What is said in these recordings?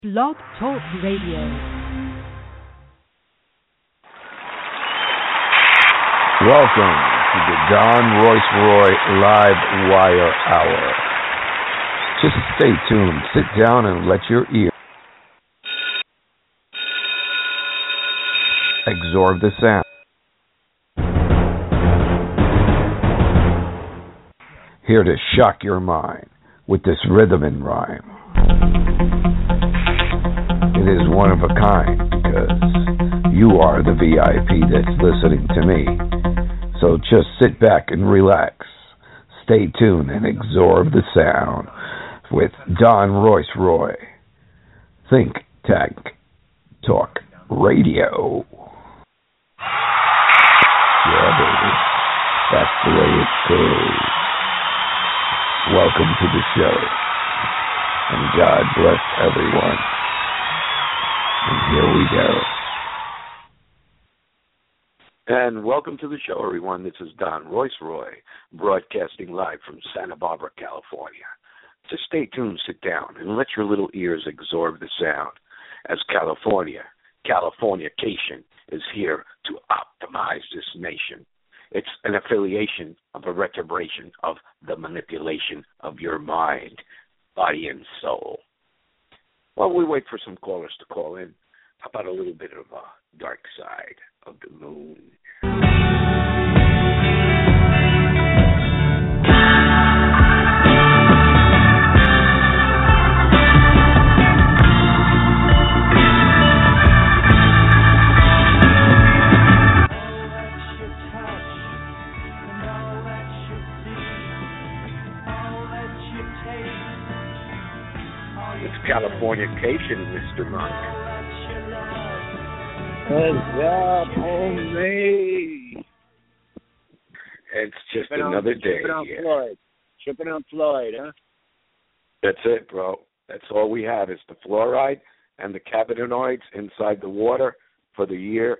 Blog Talk Radio. Welcome to the Don Royce Roy Live Wire Hour. Just stay tuned, sit down, and let your ear absorb the sound. Here to shock your mind with this rhythm and rhyme. It is one of a kind because you are the VIP that's listening to me. So just sit back and relax. Stay tuned and absorb the sound with Don Royce Roy. Think Tank Talk Radio. Yeah, baby. That's the way it goes. Welcome to the show. And God bless everyone. And here we go. And welcome to the show, everyone. This is Don Royce Roy, broadcasting live from Santa Barbara, California. Just stay tuned, sit down, and let your little ears absorb the sound as Californication is here to optimize this nation. It's an affiliation of a retrobration of the manipulation of your mind, body, and soul. While we wait for some callers to call in, how about a little bit of a dark side of the moon? Californication, Mr. Monk. What's up, homie? It's just another day. Tripping on Floyd, huh? That's it, bro. That's all we have is the fluoride and the cannabinoids inside the water for the year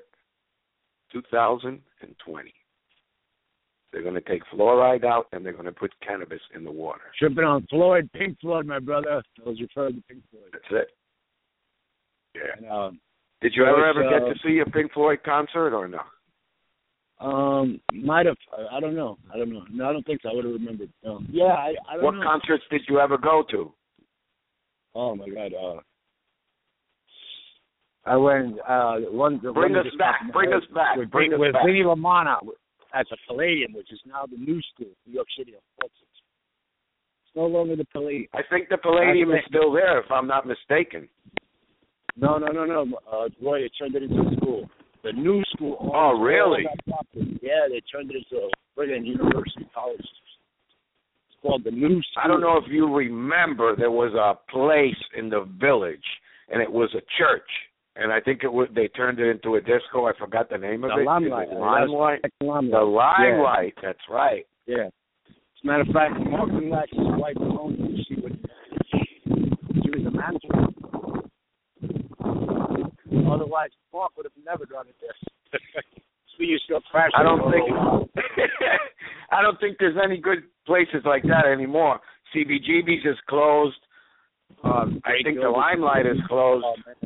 2020. They're going to take fluoride out, and they're going to put cannabis in the water. Tripping on Floyd, Pink Floyd, my brother. I was referring to Pink Floyd. That's it. Yeah. And, did you ever get to see a Pink Floyd concert or no? Might have. I don't know. No, I don't think so. I would have remembered. Yeah, I don't know. What concerts did you ever go to? Oh, my God. I went. Bring us back. With Vinnie LaManna at the Palladium, which is now the New School, New York City. It's no longer the Palladium. I think the Palladium is still there, if I'm not mistaken. No. Roy, they turned it into a school. The New School. Oh, really? Yeah, they turned it into a friggin' university college. It's called the New School. I don't know if you remember, there was a place in the village, and it was a church. And I think they turned it into a disco. I forgot the name of it. Limelight. The Limelight. That's right. Yeah. As a matter of fact, Mark Relax's wife owned it. She was the manager. Otherwise, Mark would have never done it this. So you still crash. I don't think there's any good places like that anymore. CBGB's is closed. I think the Limelight is closed.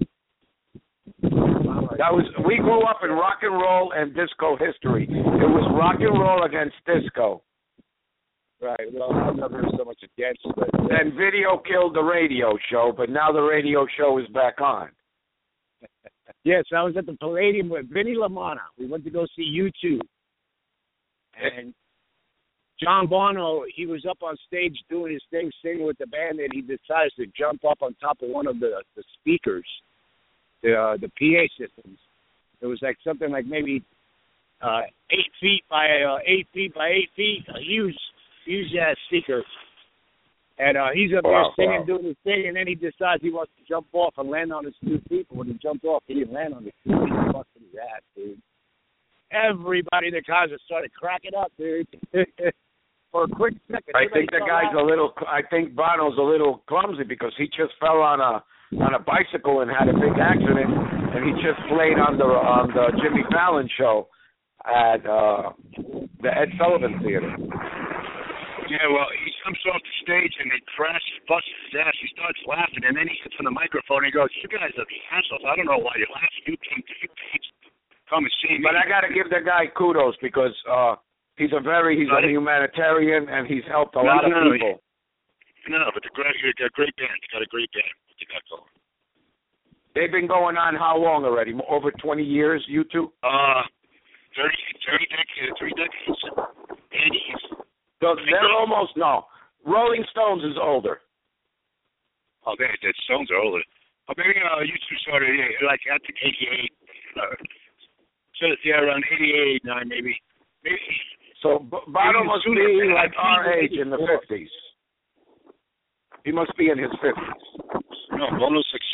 We grew up in rock and roll and disco history. It was rock and roll against disco. Right. Well, I've never heard so much against it. Then video killed the radio show, but now the radio show is back on. Yes, I was at the Palladium with Vinnie LaManna. We went to go see U2. And John Bono, he was up on stage doing his thing, singing with the band, and he decides to jump up on top of one of the speakers. The PA systems. It was like something like maybe 8 feet by 8 feet by 8 feet, a huge ass speaker. And he's up there singing, doing his thing, and then he decides he wants to jump off and land on his 2 feet. But when he jumped off, he didn't land on his 2 feet. He busted his ass, dude. Everybody in the concert started cracking up, dude. For a quick second. I think Bono's a little clumsy because he just fell on a bicycle and had a big accident, and he just played on the Jimmy Fallon show at the Ed Sullivan Theater. Yeah, well, he comes off the stage and they busts his ass. He starts laughing, and then he sits on the microphone and he goes, "You guys are the assholes. I don't know why you're laughing. You can't come and see me." But I got to give the guy kudos because he's a humanitarian and he's helped a lot of people. No, but you got a great band. You got a great band. What you got going? They've been going on how long already? Over 20 years, you two? 30 decades, 3 decades, 80s. So they're almost, no. Rolling Stones is older. Oh, the Stones are older. Oh, maybe you two started, like, I think 88. So, yeah, around 88, 9, maybe. So Bono must be like our age in the 50s. He must be in his 50s. No, Bono's like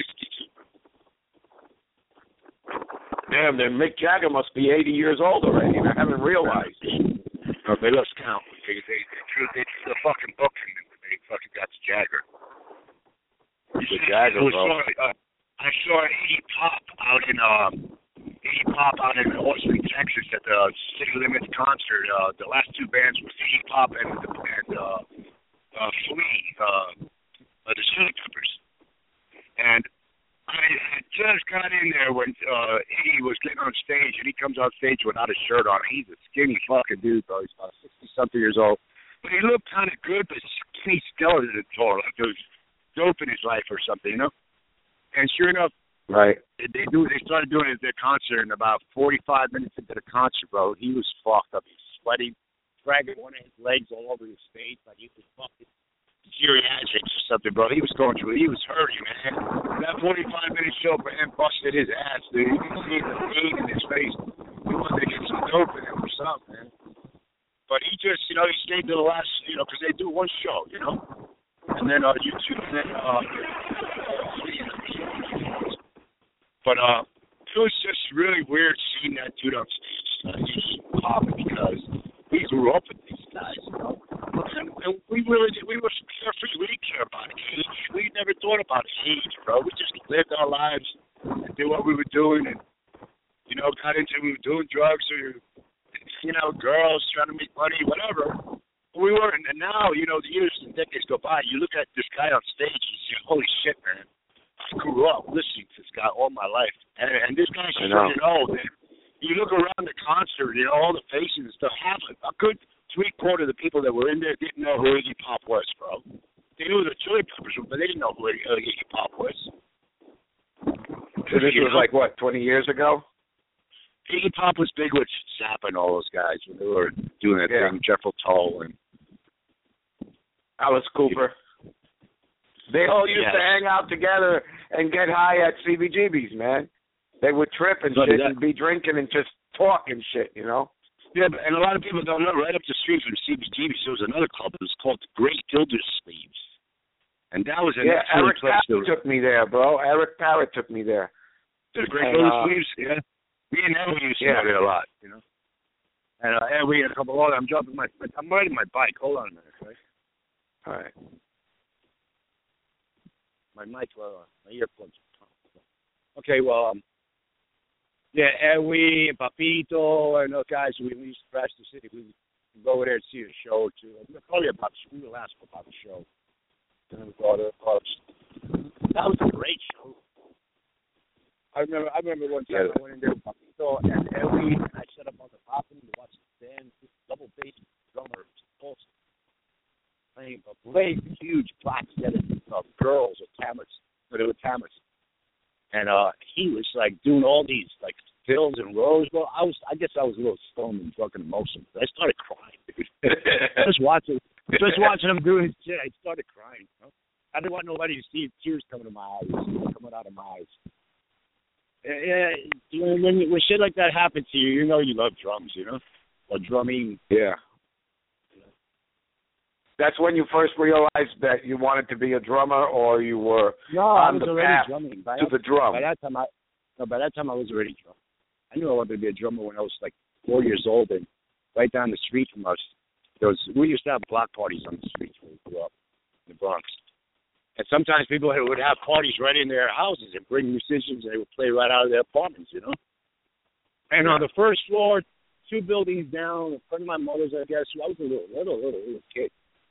62. Damn, then Mick Jagger must be 80 years old already, and I haven't realized. No, they lost count. They threw the fucking book and they fucking got to Jagger. Jagger, bro. I saw Iggy Pop out in Austin, Texas at the City Limits concert. The last two bands were Iggy Pop and Flea, the Chili Peppers. And I just got in there when Iggy was getting on stage, and he comes on stage without a shirt on. He's a skinny fucking dude, though. He's about 60-something years old. But he looked kind of good, but skinny skeleton at all. Like there was dope in his life or something, you know? And sure enough, right, they started doing their concert, and about 45 minutes into the concert, bro, he was fucked up. He was sweating, dragging one of his legs all over the stage like he was fucking geriatrics or something, bro. He was hurting, man. That 45-minute show for him busted his ass, dude. You can see the pain in his face. He wanted to get some dope in him or something, man. But he just, he stayed to the last, because they do one show, and then YouTube, and then but it was just really weird seeing that dude on stage, because we grew up with these guys, And we were carefree. We didn't care about age. We never thought about age, bro. We just lived our lives and did what we were doing, and we were doing drugs or girls trying to make money, whatever. We weren't. And now, the years and decades go by. You look at this guy on stage, you say, "Holy shit, man! I grew up listening to this guy all my life, and this guy's turning old." And you look around the concert, all the faces and stuff. Half a good 3/4 of the people that were in there didn't know who Iggy Pop was, bro. They knew the Chili Peppers, but they didn't know who Iggy Pop was. So this was like, what, 20 years ago? Iggy Pop was big with Zappa and all those guys when they were doing that thing, Jethro Tull and Alice Cooper. They all used to hang out together and get high at CBGB's, man. They would trip and shit and be drinking and just talk and shit, Yeah, and a lot of people don't know, right up the street from CBGB's, there was another club. It was called the Great Gildersleeves. And that was Eric Parrott took me there, bro. Eric Parrott took me there. The Great Gildersleeves, yeah. Me and Ellie used to go there a lot, And we had a couple of I'm riding my bike. Hold on a minute, right? All right. My earplugs. Okay, well, Edwin, Papito, and those guys, we used to crash the city. We would go over there and see a show, too. We would ask about the show. And we go there. That was a great show. I remember one time I went in there with Papito and Edwin, and I set up on the balcony to watch the band, double bass drummer, playing a huge black set of girls or Tammers, but they were Tammers. And he was like doing all these like fills and rows. Well, I guess I was a little stoned and drunk and emotional. I started crying, dude. just watching him doing his shit. I started crying. I didn't want nobody to see tears coming out of my eyes. When shit like that happens to you, you love drums, or drumming. Yeah. That's when you first realized that you wanted to be a drummer, or you were on the path to the drum. By that time I was already drumming. I knew I wanted to be a drummer when I was like 4 years old, and right down the street from us, we used to have block parties on the streets when we grew up in the Bronx. And sometimes people would have parties right in their houses and bring musicians, and they would play right out of their apartments, And on the first floor, 2 buildings down, in front of my mother's, I guess, I was a little kid.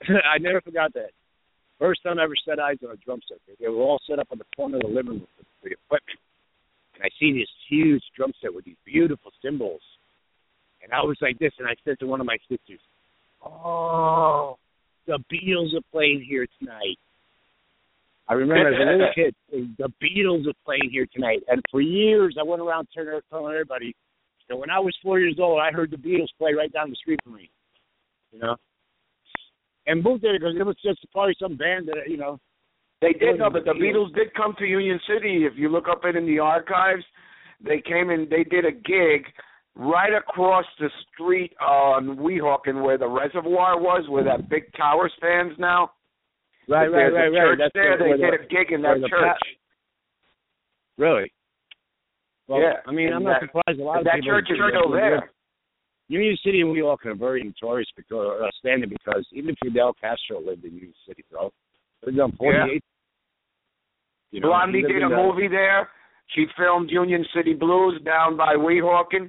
I never forgot that. First time I ever set eyes on a drum set. They were all set up on the corner of the living room with the equipment. And I see this huge drum set with these beautiful cymbals. And I was like this, and I said to one of my sisters, "Oh, the Beatles are playing here tonight." I remember as a little kid, the Beatles are playing here tonight. And for years, I went around telling everybody that when I was 4 years old, I heard the Beatles play right down the street from me, you know. And moved there because it was just probably some band that, you know. They did, no, but the Beatles did come to Union City. If you look up it in the archives, they came and they did a gig right across the street on Weehawken where the reservoir was, where that big tower stands now. Right. That's there. They did a gig in that church. Really? Well, yeah. I mean, I'm not surprised. A lot of that people. That church is still there. Union City and Weehawken are very notorious standing because even Fidel Castro lived in Union City, bro. He lived on 48th. Yeah. You know, Blondie did a movie there. She filmed Union City Blues down by Weehawken.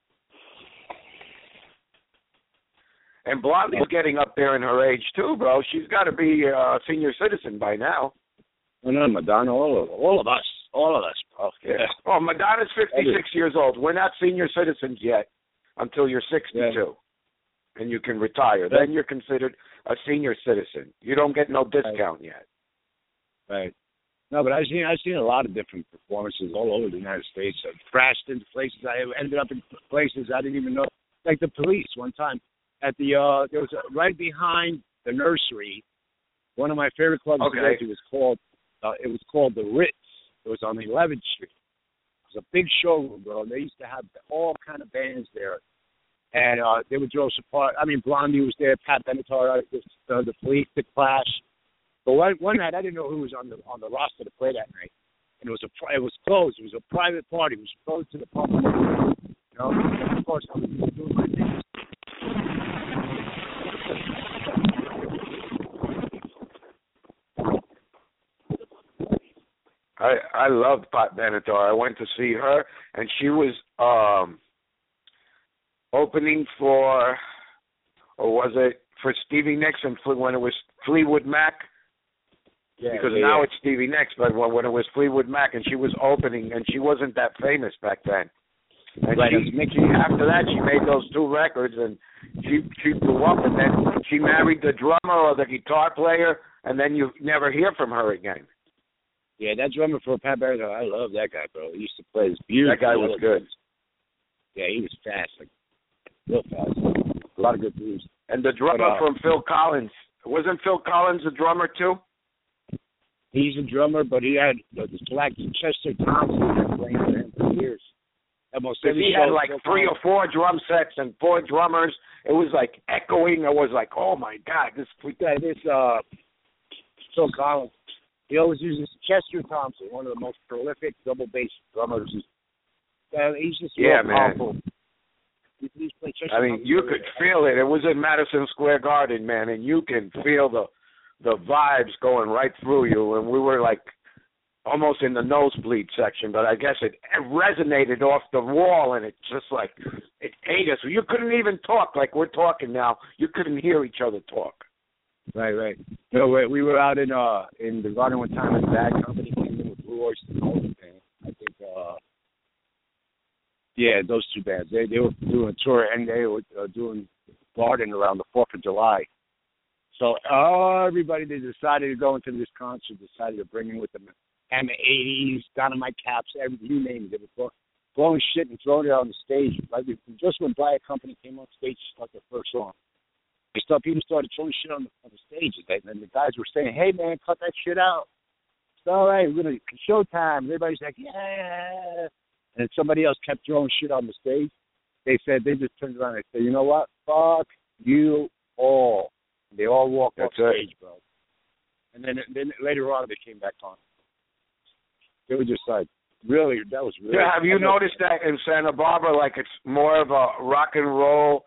And Blondie's getting up there in her age, too, bro. She's got to be a senior citizen by now. No, Madonna, all of us, bro. Yeah. Oh, Madonna's 56 years old. We're not senior citizens yet until you're 62. And you can retire. Then you're considered a senior citizen. You don't get no discount yet. Right. No, but I've seen a lot of different performances all over the United States. I crashed into places. I ended up in places I didn't even know. Like the Police one time at the there was right behind the nursery. One of my favorite clubs to go to was called the Ritz. It was on 11th Street. It was a big showroom, bro. They used to have all kind of bands there, and they would throw support. I mean, Blondie was there, Pat Benatar, the Police, the Clash. But one night, I didn't know who was on the roster to play that night, and it was closed. It was a private party. It was closed to the public. You know, and of course, I was doing my thing. I loved Pat Benatar. I went to see her, and she was opening for, or was it for Stevie Nicks when it was Fleetwood Mac? Because now it's Stevie Nicks, but when it was Fleetwood Mac, and she was opening, and she wasn't that famous back then. And after that, she made those 2 records, and she blew up, and then she married the drummer or the guitar player, and then you never hear from her again. Yeah, that drummer for Pat Benatar, I love that guy, bro. He used to play this beautiful. That guy was good. Yeah, he was fast, like real fast. A lot of good blues. And the drummer from Phil Collins, wasn't Phil Collins a drummer too? He's a drummer, but he had this black Chester Thompson who been playing for him for years. He had like 3 or 4 drum sets and 4 drummers. It was like echoing. I was like, oh my God, this Phil Collins. He always uses Chester Thompson, one of the most prolific double bass drummers. He's just real powerful. I mean, you could feel it. It was in Madison Square Garden, man, and you can feel the vibes going right through you. And we were like almost in the nosebleed section, but I guess it resonated off the wall, and it just like it ate us. You couldn't even talk like we're talking now. You couldn't hear each other talk. Right. No, we were out in the garden one time, and Bad Company came in with Blue Oyster Cult, and I think those 2 bands. They were doing a tour, and they were doing garden around the 4th of July. So everybody they decided to go into this concert, decided to bring in with them M80s, Dynamite Caps, you name it. They were blowing shit and throwing it on the stage. Like just when Bad Company came on stage to start their first song. People started throwing shit on the stage, and the guys were saying, "Hey man, cut that shit out. It's all right. We're gonna showtime." Everybody's like, "Yeah," and somebody else kept throwing shit on the stage. They just turned around and said, "You know what? Fuck you all." They all walked off stage, bro. And then later on, they came back on. They were just like, really, that was really. Yeah, have you noticed that in Santa Barbara, like it's more of a rock and roll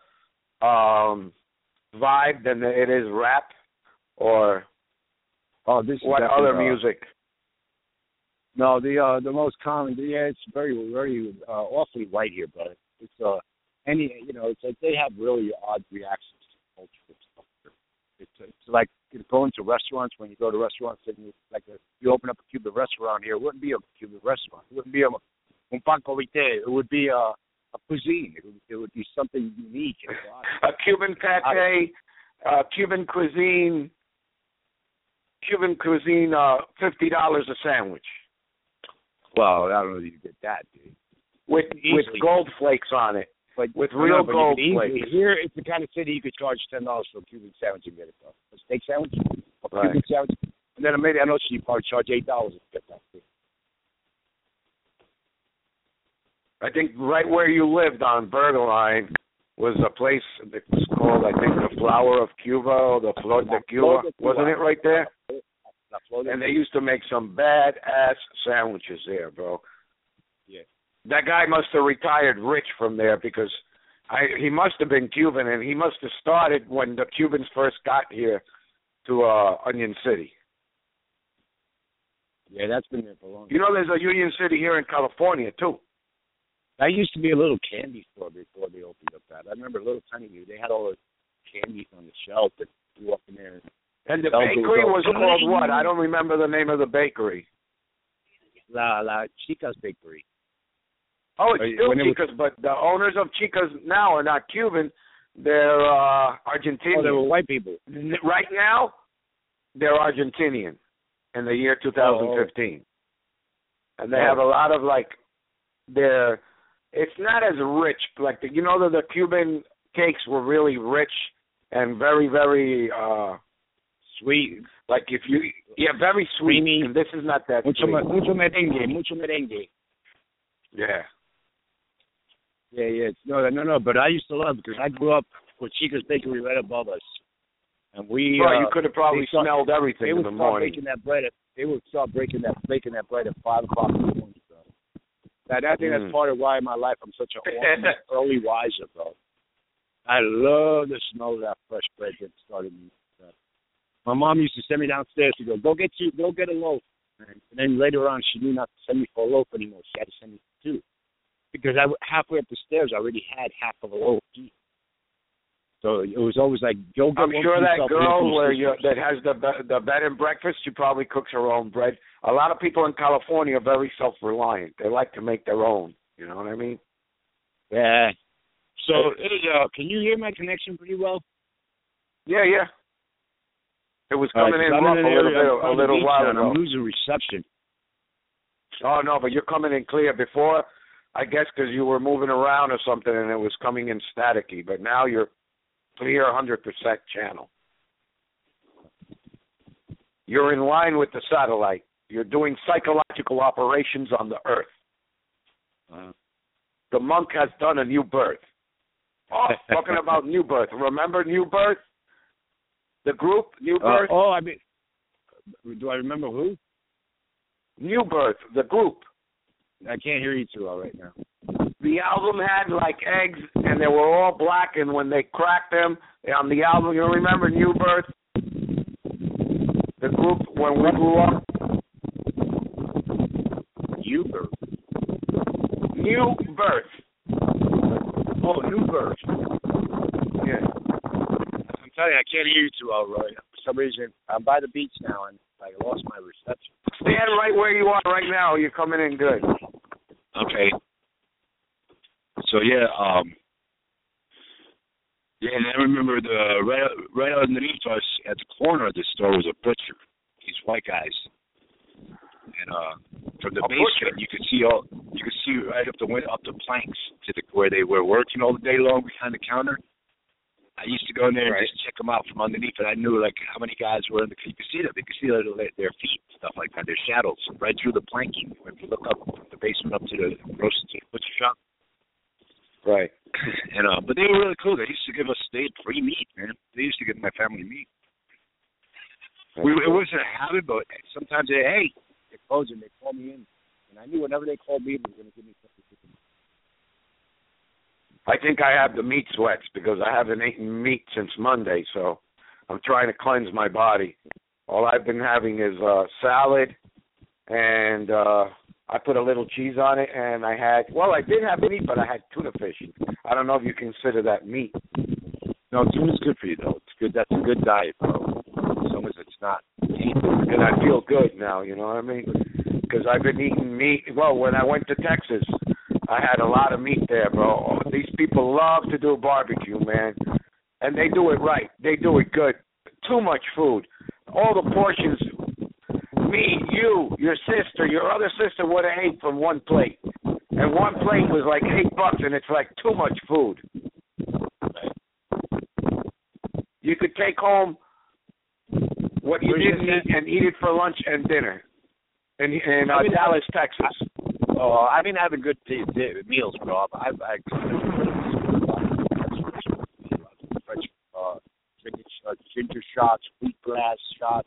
vibe than it is rap, or what other music? No, the most common. Yeah, it's very awfully white here, but it's it's like they have really odd reactions to culture and stuff. It's like going to restaurants. When you go to restaurants, and you open up a Cuban restaurant here, it wouldn't be a Cuban restaurant. It wouldn't be un pan con vite. It would be a cuisine. It would be something unique. A Cuban pate, Cuban cuisine, $50 a sandwich. Well, I don't know if you can get that, dude. With gold flakes on it. But with real gold flakes. Here, it's the kind of city you could charge $10 for a Cuban sandwich and get it. A steak sandwich, a Cuban sandwich, and then maybe I know you probably charge $8 to get that thing. I think right where you lived on Burger Line was a place that was called, I think, the Flower of Cuba or the Flor de Cuba. Wasn't it right there? And they used to make some badass sandwiches there, bro. Yeah. That guy must have retired rich from there because he must have been Cuban, and he must have started when the Cubans first got here to Union City. Yeah, that's been there for a long time. You know, there's a Union City here in California, too. That used to be a little candy store before they opened up that. I remember Little Tiny U. They had all the candies on the shelf that you walk in there. And the bakery was called what? I don't remember the name of the bakery. La Chica's Bakery. Oh, it's still Chica's, but the owners of Chica's now are not Cuban. They're Argentinian. Oh, they were white people. Right now, they're Argentinian in the year 2015. And they have a lot of, it's not as rich. You know that the Cuban cakes were really rich and very, very sweet. Very sweet. Creamy. And this is not that mucho sweet. Mucho merengue. Yeah. Yeah. No. But I used to love it because I grew up with Chica's Bakery right above us, and we. You could have probably smelled everything in the morning. They would start baking that bread at 5 o'clock in the morning. So. I think that's part of why in my life I'm such an early riser, bro. I love the smell of that fresh bread that started. My mom used to send me downstairs to go get a loaf. And then later on, she knew not to send me for a loaf anymore. She had to send me for 2. Because halfway up the stairs, I already had half of a loaf each. So it was always like, go get I'm sure that girl that has the bed and breakfast, she probably cooks her own bread. A lot of people in California are very self-reliant. They like to make their own. You know what I mean? Yeah. So, can you hear my connection pretty well? Yeah. It was coming in rough a little while ago. I'm losing reception. Oh, no, but you're coming in clear. Before, I guess because you were moving around or something and it was coming in staticky. But now you're clear 100% channel. You're in line with the satellite. You're doing psychological operations on the Earth. The monk has done a new birth. Oh, talking about New Birth. Remember New Birth? The group, New Birth? Do I remember who? New Birth, the group. I can't hear you too well right now. The album had eggs, and they were all black, and when they cracked them on the album, you remember New Birth? The group when we grew up? New Birth. New Birth. Oh, New Birth. Yeah. I'm telling you, I can't hear you too well, Roy. For some reason, I'm by the beach now, and I lost my reception. Stand right where you are right now. You're coming in good. Okay. So, and I remember right underneath us at the corner of the store was a butcher. These white guys. And from the basement, you could see right up the planks to where they were working all the day long behind the counter. I used to go in there and just check them out from underneath, and I knew how many guys were in the. You could see them. You could see their feet, stuff like that, their shadows right through the planking. When you look up from the basement up to the butcher shop. Right. And but they were really cool. They used to give us free meat, man. They used to give my family meat. It wasn't a habit, but sometimes they closed and they called me in, and I knew whenever they called me, they were going to give me something to eat. I think I have the meat sweats because I haven't eaten meat since Monday, so I'm trying to cleanse my body. All I've been having is salad, and I put a little cheese on it, and I did have meat, but I had tuna fish. I don't know if you consider that meat. No, tuna's good for you, though. It's good. That's a good diet, bro. As long as it's not. And I feel good now, you know what I mean? Because I've been eating meat. Well, when I went to Texas, I had a lot of meat there, bro. These people love to do barbecue, man. And they do it right. They do it good. Too much food. All the portions, me, you, your sister, your other sister would have ate from one plate. And one plate was like $8, and it's like too much food. You could take home what you didn't eat and eat it for lunch and dinner in Dallas, Texas. Oh, I've been having good meals, bro. I've ginger shots, wheatgrass shots.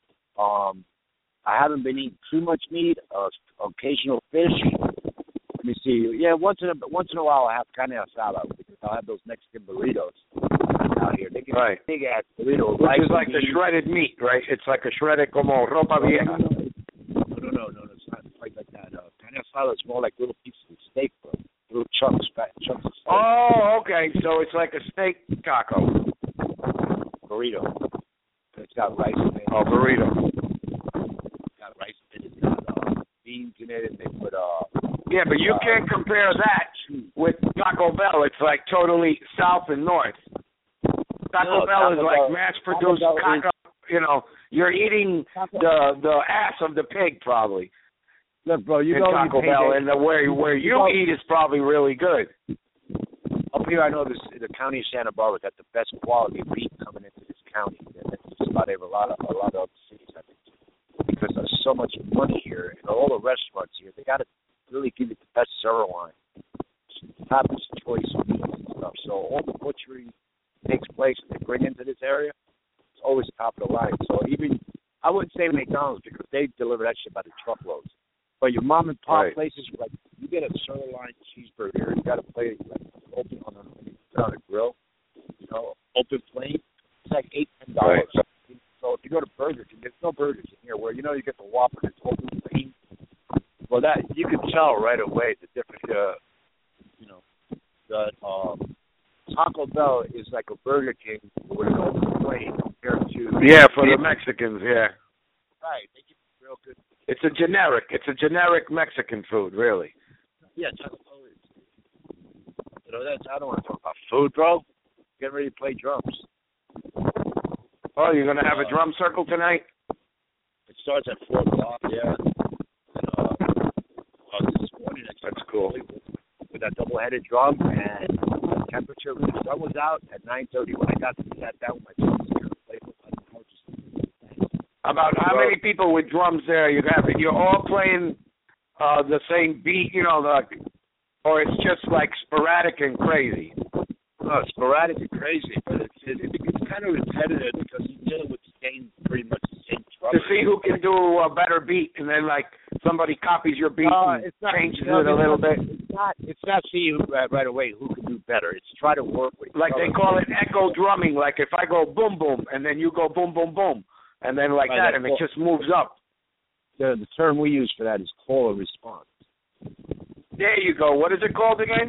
I haven't been eating too much meat. Occasional fish. Let me see. Yeah, once in a while I have carne asada because I'll have those Mexican burritos out here. They get big ass burritos, which is like the shredded meat, right? It's like a shredded como ropa vieja. No. It's not quite like that. Carne asada is more like little pieces of steak, bro. Little chunks of steak. Oh, okay. So it's like a steak taco. Burrito. It's got rice in it. Oh, burrito. It's got rice in it. It's got beans in it, and they put Yeah, but you can't compare that with Taco Bell. It's like totally south and north. Taco Bell is like mass-produced taco. You know, you're eating the ass of the pig probably. Look, bro, you know Taco Bell, and where you eat is probably really good. Up here, I know the county of Santa Barbara got the best quality beef coming into this county. That's just about a lot of other cities, I think, because there's so much money here, and all the restaurants here, they got to really give you the best sirloin, top choice meat and stuff. So all the butchery takes place and they bring into this area, it's always top of the line. So even I wouldn't say McDonald's because they deliver that shit by the truckloads. But your mom and pop places, like you get a sirloin cheeseburger, you got to play it like open on a grill, you know, open flame. It's like $8-10. Right. So if you go to Burger King, there's no burgers in here where you get the Whopper and it's open flame. Well, that you can tell right away the difference. Taco Bell is like a Burger King with an open flame compared to for the Mexicans, Right, they give real good. It's a generic Mexican food, really. Yeah, Taco Bell is. I don't want to talk about food, bro. Getting ready to play drums. Oh, you're gonna have a drum circle tonight? It starts at 4:00. Yeah. This morning, that's cool. With that double-headed drum, and the temperature when the sun was out at 9:30. When I got to sat down with my drums here and played with my couches. About how many people with drums there you have? You're all playing the same beat, or it's just like sporadic and crazy? No, it's sporadic and crazy, but it's kind of repetitive because you're dealing with pretty much the same drum. To see who can do a better beat, and then like somebody copies your beat and changes it a little bit. It's not seeing right away who can do better. It's try to work with. Like they call it echo drumming. Like if I go boom boom, and then you go boom boom boom, and then like that, and it just moves up. The term we use for that is call and response. There you go. What is it called again?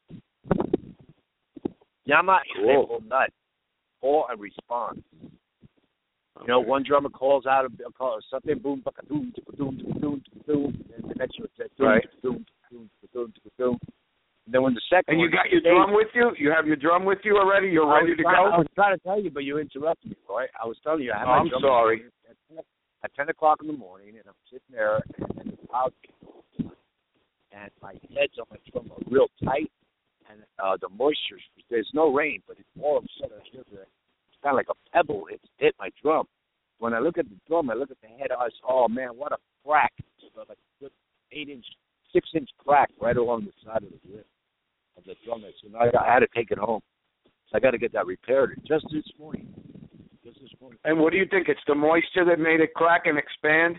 Llama y nut. Call and response. Okay. One drummer calls out something, boom, boom, boom, boom, and the next one says boom, boom, boom, boom. And then when the second and you got your drum with you? You have your drum with you already? You're ready to go? I was trying to tell you, but you interrupted me, Roy. I was telling you I have my drum. I'm sorry. At 10 o'clock in the morning, and I'm sitting there, and the clouds came on, and my heads on my drum are real tight, and the moisture, there's no rain, but it's all of a sudden, it's kind of like a pebble. It's hit my drum. When I look at the drum, I look at the head, I say, oh, man, what a crack. Like a good 6-inch crack right along the side of the lip of the drum. So I had to take it home. So I got to get that repaired just this morning. And what do you think? It's the moisture that made it crack and expand?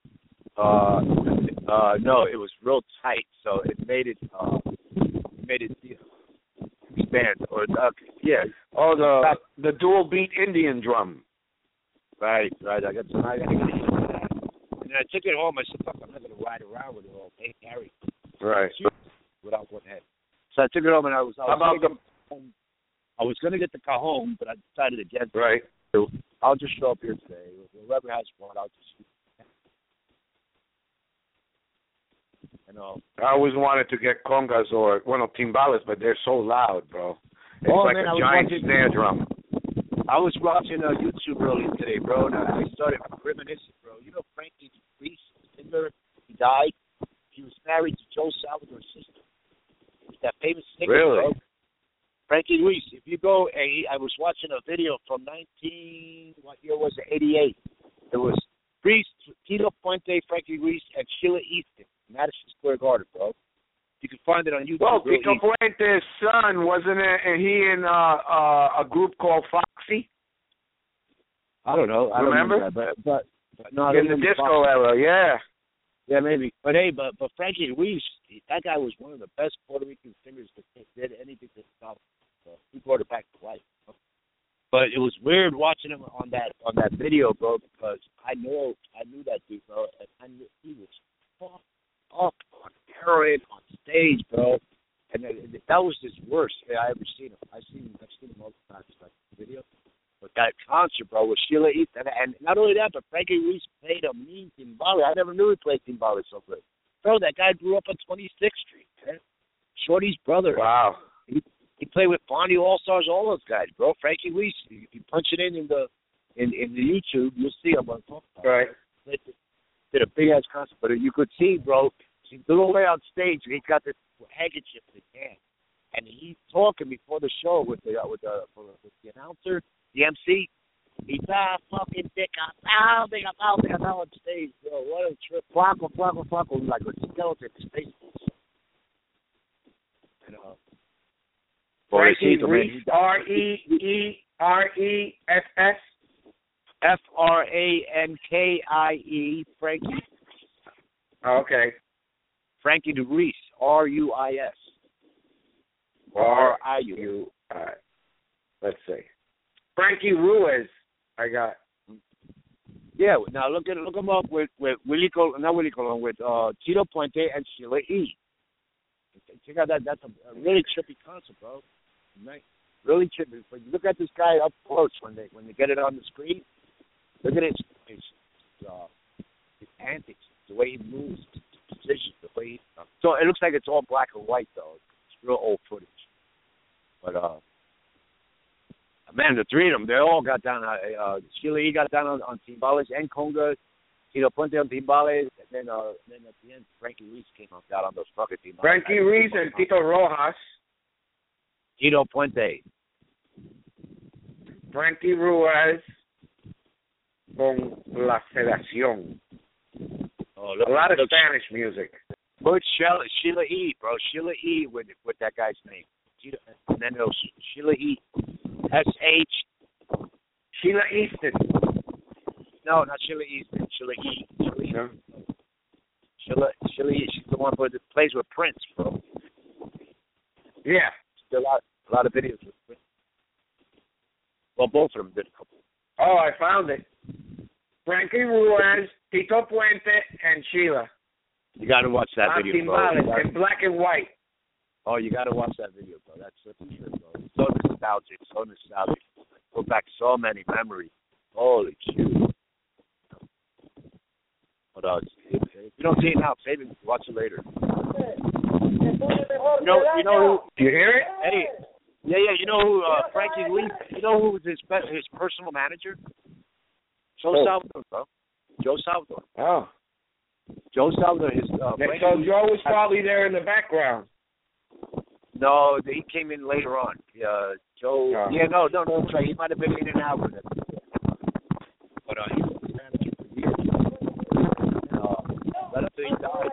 No, it was real tight, so it made it expand. Oh, the dual beat Indian drum. Right. I got to get that. And then I took it home. I said, "Fuck, I'm not going to ride around with it all day, carry." Right. Without one head. So I took it home, and I was. How about I was going to get the cajon, but I decided against it. Right. So I'll just show up here today. Whoever has one, I'll just. I always wanted to get congas or timbales, but they're so loud, bro. It's like a giant snare drum. I was watching YouTube earlier today, bro, and I started reminiscing, bro. You know Frankie Reese, singer, he died. He was married to Joe Salvador's sister. That famous singer, really? Bro. Frankie Reese. If you go, I was watching a video from 88. It was Reese, Tito Puente, Frankie Reese, and Sheila Easton, Madison Square Garden, bro. You can find it on YouTube. Well, Tito Puente's son, wasn't it? And he in a group called Foxy? I don't know. I remember? Don't remember but no, in the disco era, yeah. Yeah, maybe. But hey, but Frankie Ruiz, that guy was one of the best Puerto Rican singers that did anything to stop. He brought it back to life. But it was weird watching him on that video, bro, because I knew that dude, bro, and I knew he was fucked up on heroin on stage, bro. And that was his worst I ever seen him. I've seen him multiple times, like the video. But that concert, bro, with Sheila Easton, and not only that, but Frankie Ruiz played a mean timbale. I never knew he played timbale so good. Bro, that guy grew up on 26th Street, man. Shorty's brother. Wow. He played with Bonnie All-Stars, all those guys, bro. Frankie Ruiz, if you punch it in the YouTube, you'll see him on top. Right. Did a big ass concert, but you could see, bro. He's the little way on stage, and he's got this handkerchief in his hand, and he's talking before the show with the announcer, the MC. He's fucking dick up, on stage, bro. What a trip! Flaco, like a skeleton in space. And Frankie Reese, R-E-E-R-E-S-S? Frankie. Frankie. Oh, okay. Frankie Ruiz, R-U-I-S. R-I-U. Let's see. Frankie Ruiz, I got. Yeah, now look him up with Tito Puente and Sheila E. Check out that's a really trippy concert, bro. Right? Really trippy. But you look at this guy up close when they get it on the screen. Look at his antics, the way he moves, his position, the way he. So it looks like it's all black and white though. It's real old footage. But man, the three of them, they all got down. Sheila E got down on timbales and congas. Tito Puente on timbales, and then at the end, Frankie Ruiz came out on those fucking timbales. Frankie Ruiz and Tito Rojas. Tito Puente. Frankie Ruiz con La Sedación. Oh, a lot of Spanish music. Put Sheila E, bro. Sheila E with that guy's name. And then it'll Sheila E. S-H. Sheila Easton. No, not Sheila Easton. Sheila E. No. Sheila E. She's the one that plays with Prince, bro. Yeah. Still a lot of videos with Prince. Well, both of them did a couple. Oh, I found it. Frankie Ruiz, Tito Puente, and Sheila. You got to watch that video, bro. In black and white. Oh, you got to watch that video, bro. That's such a trip, bro. It's so nostalgic. Go back so many memories. Holy shit. But if you don't see it now, save it. Watch it later. You know who? Do you hear it? Hey, yeah. You know who? Frankie Ruiz. You know who was his personal manager? Joe Salvador, bro. Joe Salvador. Oh. Joe Salvador is. So Joe was probably there in the background. No, he came in later on. Joe. Oh. Yeah, no. That's right. He might have been in and out with it. But he was his manager for years. Right after he died.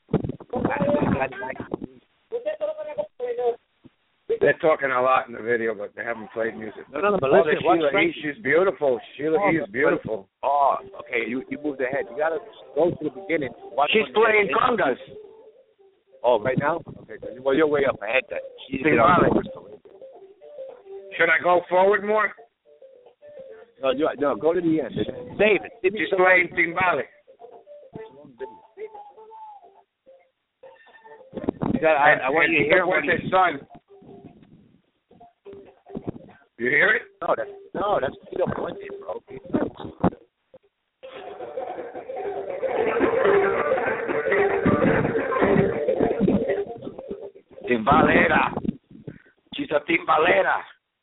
They're talking a lot in the video, but they haven't played music. No, but listen, Sheila E, she's beautiful. Sheila E is beautiful. Oh, okay, you moved ahead. You got to go to the beginning. She's playing congas. Oh, right now? Okay, well, you're way up ahead then. Should I go forward more? No, go to the end. Save it. She's playing timbale. I want you to hear what his son. You hear it? No, that's Tito Puente, bro. Timbalera. She's a timbalera.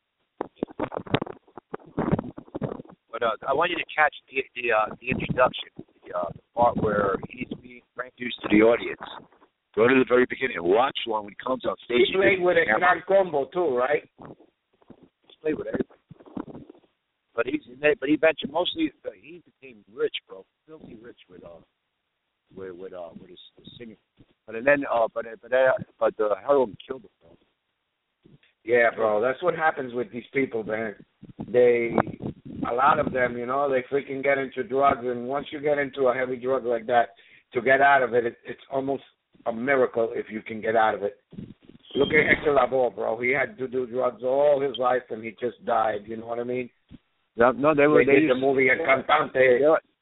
But I want you to catch the introduction, the part where he's being introduced to the audience. Go to the very beginning and watch one when he comes on stage. He played with a Gran Combo too, right? He's played with everybody. But he mentioned mostly he became rich, bro, filthy rich with his singing. But the heroin killed him, bro. Yeah, bro. That's what happens with these people, man. A lot of them, you know, they freaking get into drugs, and once you get into a heavy drug like that, to get out of it, it's almost a miracle if you can get out of it. Look at Hector Lavoe, bro. He had to do drugs all his life, and he just died. You know what I mean? No, they did the movie El Cantante.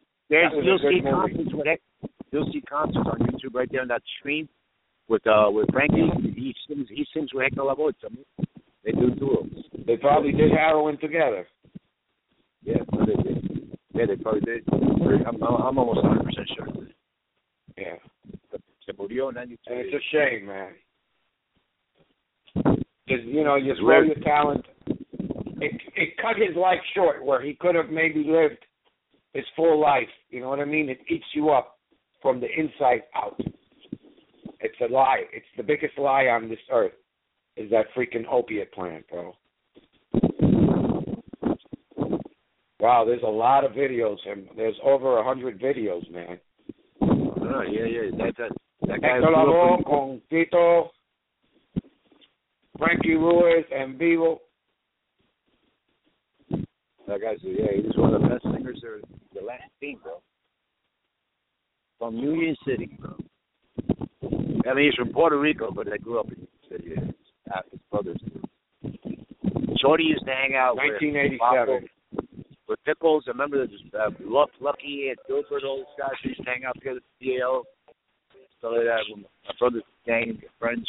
You'll see concerts on YouTube right there on that stream with Frankie. He sings with Hector Lavoe. They do duels. They probably did heroin together. Yeah, they did. Yeah, they probably did. I'm almost 100% sure. Yeah. Se murió en año. And it's a shame, man. Because, you know, you throw your talent. It cut his life short where he could have maybe lived his full life. You know what I mean? It eats you up from the inside out. It's a lie. It's the biggest lie on this earth is that freaking opiate plant, bro. Wow, there's a lot of videos, and there's over 100 videos, man. Oh, yeah. That guy. Hector Lavoe con Tito, Frankie Ruiz, and Vivo. That guy's, he was one of the best singers there, the last team, bro. From Union City, bro. I mean, he's from Puerto Rico, but they grew up in Union City. His brothers did. Shorty used to hang out 1987. With Pickles. I remember Lucky and Gilbert, all those guys used to hang out together at the PAL. So like that, with my brother's gang and friends.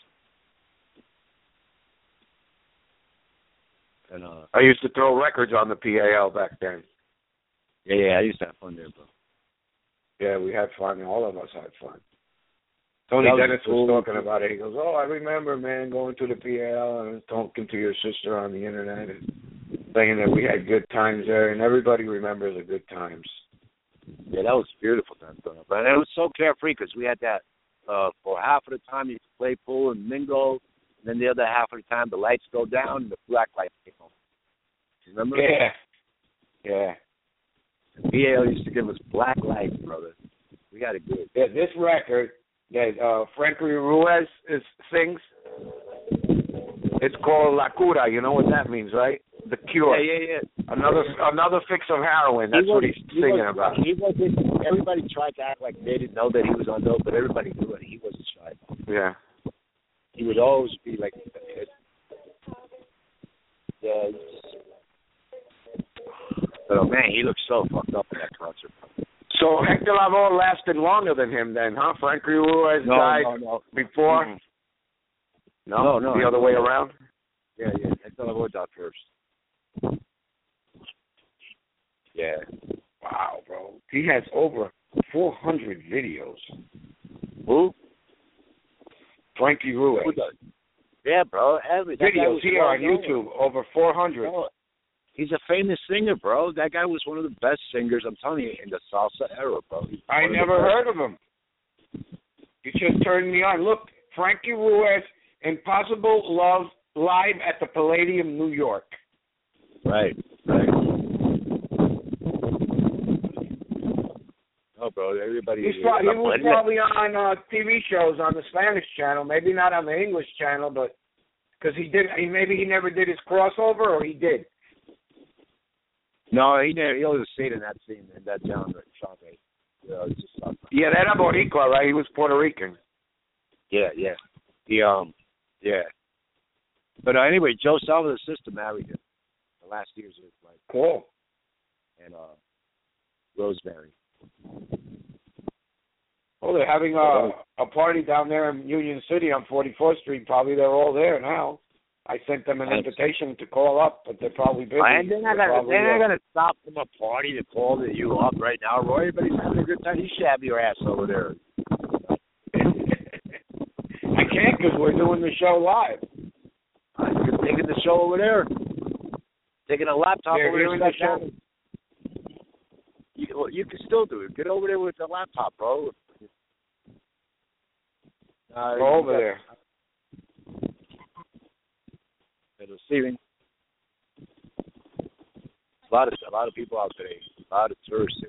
And I used to throw records on the PAL back then. Yeah, I used to have fun there, bro. Yeah, we had fun. All of us had fun. Tony Dennis was talking about it. He goes, I remember, man, going to the PAL and talking to your sister on the internet and saying that we had good times there, and everybody remembers the good times. Yeah, that was beautiful time, but it was so carefree because we had that for half of the time you could play pool and mingle, and then the other half of the time the lights go down and the black lights came on. Remember? Yeah. The PAL used to give us black lights, brother. We got it good. Yeah, this record that Frankie Ruiz sings, it's called La Cura. You know what that means, right? The cure. Yeah. Another fix of heroin. That's what he's singing about. He wasn't. Everybody tried to act like they didn't know that he was on dope, but everybody knew it. He wasn't shy. Yeah. He would always be like. Yeah. Oh man, he looked so fucked up in that concert. So Hector Lavoe lasted longer than him, then, huh? Frankie Ruiz died before. Mm-hmm. No, the other way around. Yeah. Hector Lavoe died first. Yeah. Wow, bro. He has over 400 videos. Who? Frankie Ruiz. Yeah, bro. Videos here on YouTube, over 400. Oh, he's a famous singer, bro. That guy was one of the best singers, I'm telling you, in the salsa era, bro. I never heard of him. You just turned me on. Look, Frankie Ruiz, Impossible Love, live at the Palladium, New York. Right. Oh, bro, everybody. He was probably on TV shows on the Spanish channel, maybe not on the English channel, but because maybe he never did his crossover, or he did. No, he never. He always stayed in that scene, in that genre. Yeah, that era Boricua, right? He was Puerto Rican. Yeah. Yeah. But anyway, Joe Salvador's sister married him the last years of his life. Cool. And Rosemary. Oh, they're having a party down there in Union City on 44th Street. Probably they're all there now. I sent them an invitation to call up, but they're probably busy. And they're not gonna stop from a party to call you up right now, Roy. Everybody's having a good time. You should have your ass over there. I can't because we're doing the show live. You're taking the show over there. Taking a laptop over there with the show. You can still do it. Get over there with the laptop, bro. Go over there. Receiving. A lot of people out today. A lot of tourists.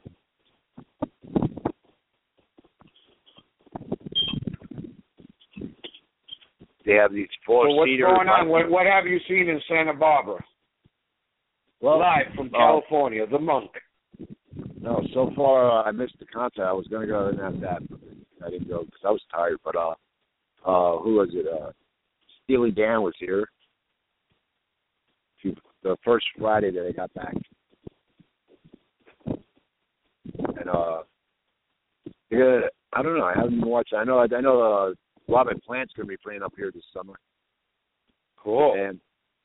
They have these four-seater. So what's going on? What have you seen in Santa Barbara? Well, live from California, the Monk. No, so far I missed the concert. I was going to go and have that, but I didn't go because I was tired. But who was it? Steely Dan was here. The first Friday that I got back, and yeah, I don't know. I haven't watched. I know. Robert Plant's going to be playing up here this summer. Cool. And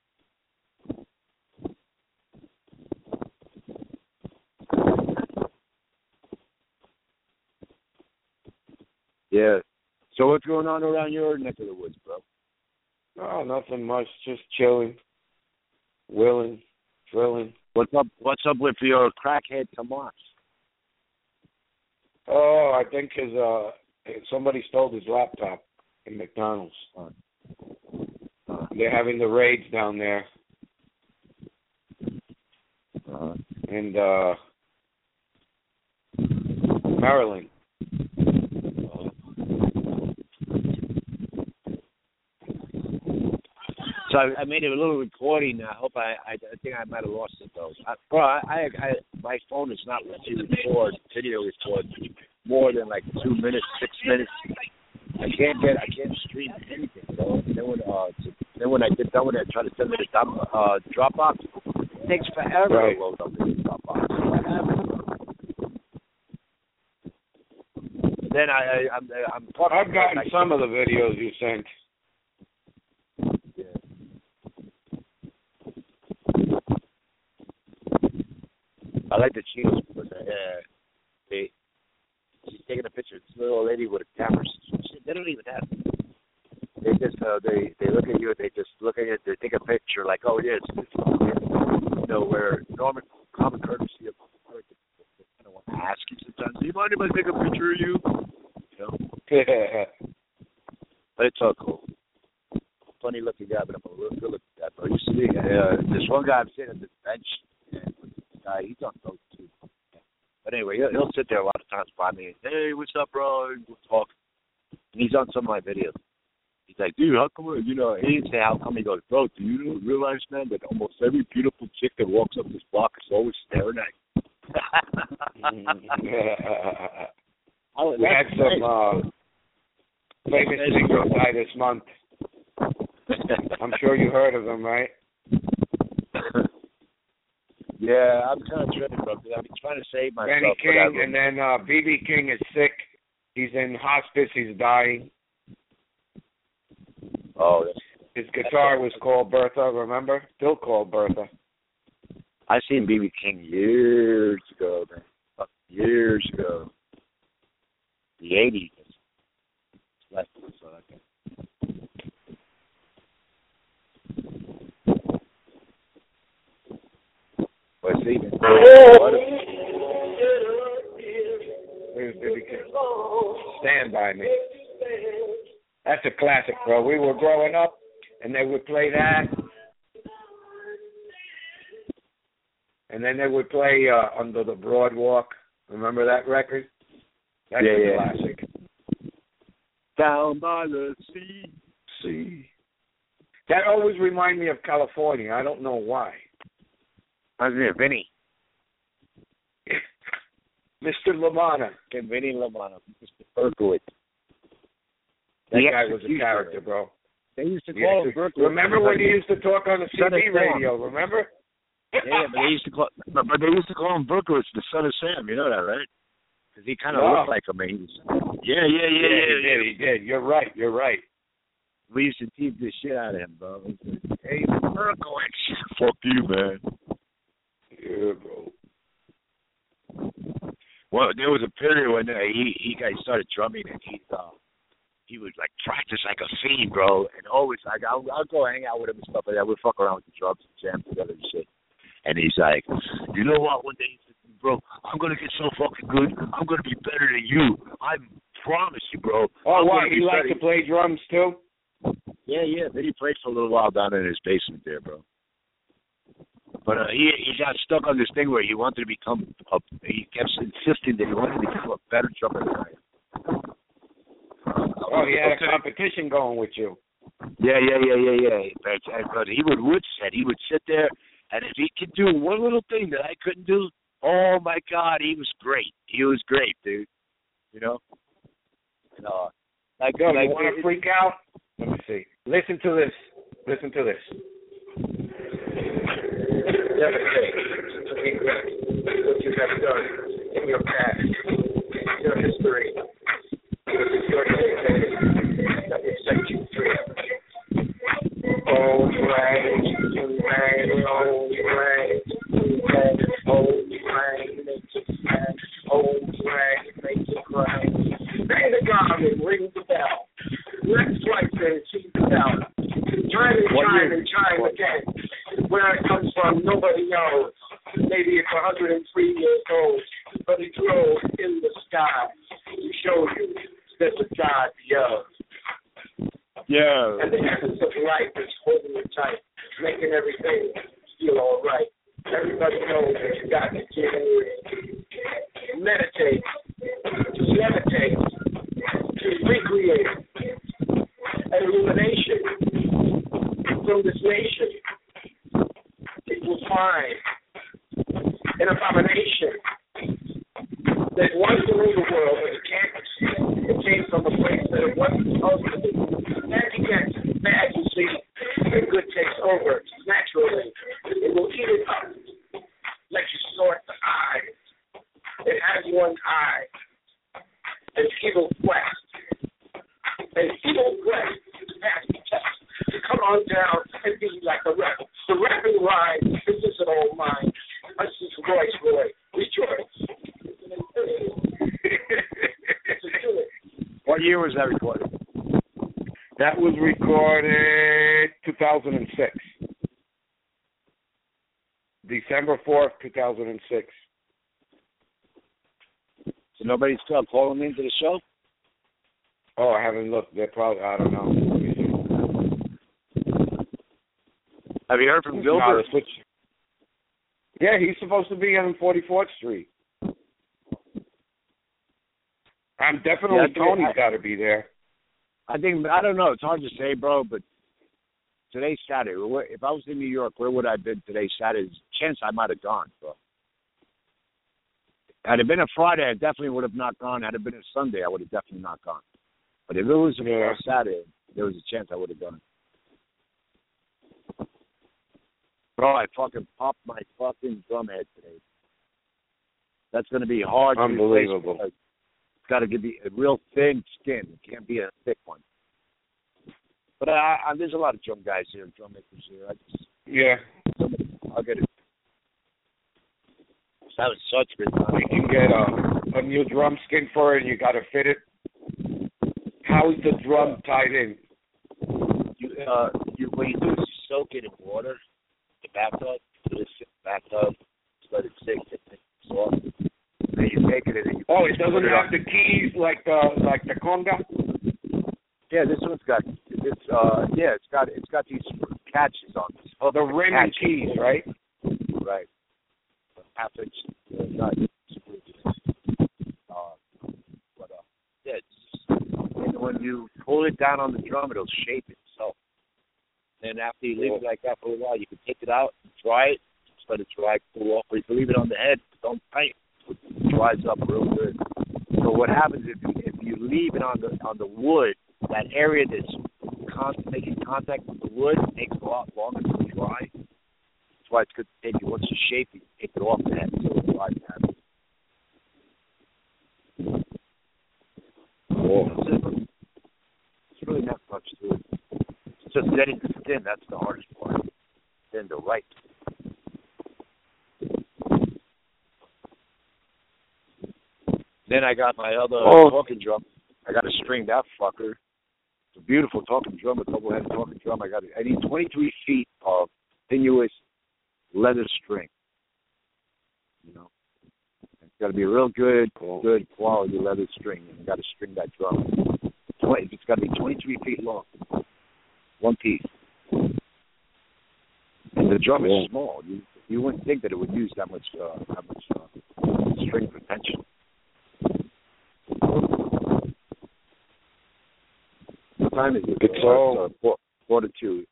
yeah. So what's going on around your neck of the woods, bro? Oh, nothing much. Just chilling. Willing, drilling. What's up with your crackhead Tomas? Oh, I think somebody stole his laptop in McDonald's. They're having the raids down there. And Maryland. So I made a little recording. I hope I think I might have lost it though. My phone is not letting me video record more than like 2 minutes, 6 minutes. I can't stream anything. So then when I get done with it, I try to send it to Dropbox. It takes forever to load up in Dropbox. Then I'm talking. I've gotten some of the videos you sent. I like the Chinos because she's taking a picture. This little lady with a camera. They don't even have it. They just they look at you. They just look at you. They take a picture like, oh yes, where normal common courtesy of I kind of want to ask you sometimes. Do you mind if I take a picture of you? But it's all cool. Funny looking guy, but I'm a real good looking guy. But you see, this one guy I'm sitting at this bench. He's on those too. But anyway, he'll sit there a lot of times by me and, hey, what's up, bro? And we'll talk. And he's on some of my videos. He's like, dude, how come, he didn't say how come. He goes, bro, do you realize, man, that almost every beautiful chick that walks up this block is always staring at you? We had some famous singers die this month. I'm sure you heard of them, right? Yeah, I'm kind of tripping, bro, because I've been trying to save myself. Benny King, and then B.B. King is sick. He's in hospice. He's dying. Oh, his guitar was called Bertha, remember? Still called Bertha. I seen B.B. King years ago, man. Years ago. The 80s. Less than so, okay. Where's B.B. King? Stand By Me. That's a classic, bro. We were growing up, and they would play that. And then they would play Under the Broadwalk. Remember that record? That's a classic. Down by the sea. That always reminds me of California. I don't know why. I was there, Vinny. Mr. LaManna. Okay, Vinny LaManna. Mr. Berkowitz. That guy was a character, bro. They used to call him Berkowitz. Remember when he used to talk on the CB radio, remember? Yeah, but they used to call him Berkowitz, the son of Sam. You know that, right? Because he kind of looked like him. He did. You're right. We used to tease the shit out of him, bro. Hey, Berkowitz. Fuck you, man. Yeah, bro. Well, there was a period when he started drumming, and he would like practice like a fiend, bro. And always like I'll go hang out with him and stuff like that. We'd fuck around with the drums and jam together and shit. And he's like, you know what? One day he said, bro, I'm gonna get so fucking good. I'm gonna be better than you. I promise you, bro. Oh, wow, you like to play drums too? Yeah. Then he played for a little while down in his basement there, bro. But he got stuck on this thing where he wanted to become he kept insisting that he wanted to become a better drummer than I am. Oh, he had a competition going with you. Yeah. But he would sit there, and if he could do one little thing that I couldn't do, oh my God, he was great. He was great, dude. You know? And, you want to freak out? Let me see. Listen to this. What you have done in your past, your history. This is your day that will set you free. Oh, right, make you mad. Oh, right, make you cry. Bang the gong and ring the bell. Let's slice and cheese the bell. Chime again. Where it comes from, nobody knows. Maybe it's 103 years old, but it drove in the sky to show you there's a God beyond. Yeah. And the essence of life is holding you tight, making everything feel all right. Everybody knows that you got to get in. Meditate, to levitate, to recreate, an illumination from this nation. It will find an abomination that once ruled the world, but it can't exist. It came from a place that it wasn't supposed to be. Bad begets bad, you see, and good takes over naturally. It will eat it up, let you sort the eyes. It has one eye, an evil quest. An evil quest to pass the test, to come on down and be like a rebel. The rapping rhyme is just an old mind. Us is Roy, rejoice. What year was that recorded? That was recorded 2006. December 4th, 2006. So nobody's still calling into the show? Oh, I haven't looked. They're probably, I don't know. Let me see. Have you heard from Gilbert? Yeah, he's supposed to be on 44th Street. I'm definitely Tony's got to be there. I don't know. It's hard to say, bro, but today's Saturday. If I was in New York, where would I have been today, Saturday? There's a chance I might have gone, bro. Had it been a Friday, I definitely would have not gone. Had it been a Sunday, I would have definitely not gone. But if it was a Saturday, there was a chance I would have gone. Bro, I fucking popped my fucking drum head today. That's going to be hard. Unbelievable. It's got to be a real thin skin. It can't be a thick one. But there's a lot of drum guys here, drum makers here. I'll get it. That was such a good time. You can get a new drum skin for it, and you got to fit it. How is the drum tied in? What you do is you soak it in water, the bathtub, put it in the bathtub, let it sit, soft. Then you take it and you it doesn't have the keys like the conga? Yeah, this one's got it's got these catches on it. Oh, the rim and keys, right? Right. Half-inch nut. And when you pull it down on the drum, it'll shape itself. Then after you leave it like that for a while, you can take it out, dry it, just let it dry, cool off. Or you can leave it on the head, don't tight. It dries up real good. So what happens if you leave it on the wood, that area that's making contact with the wood takes a lot longer to dry. That's why it's good to take it. Once you shape it, you take it off the head so it dries out. Cool. It's really not much to it. just getting the skin. That's the hardest part. Then the right. Then I got my other talking drum. I got to string that fucker. It's a beautiful talking drum, a double-headed talking drum. I need 23 feet of continuous leather string. You know, it's got to be a real good quality leather string. And you got to string that drum. It's got to be 23 feet long, one piece. And the drum is small. You wouldn't think that it would use that much string potential. What time is it? It's 4:02.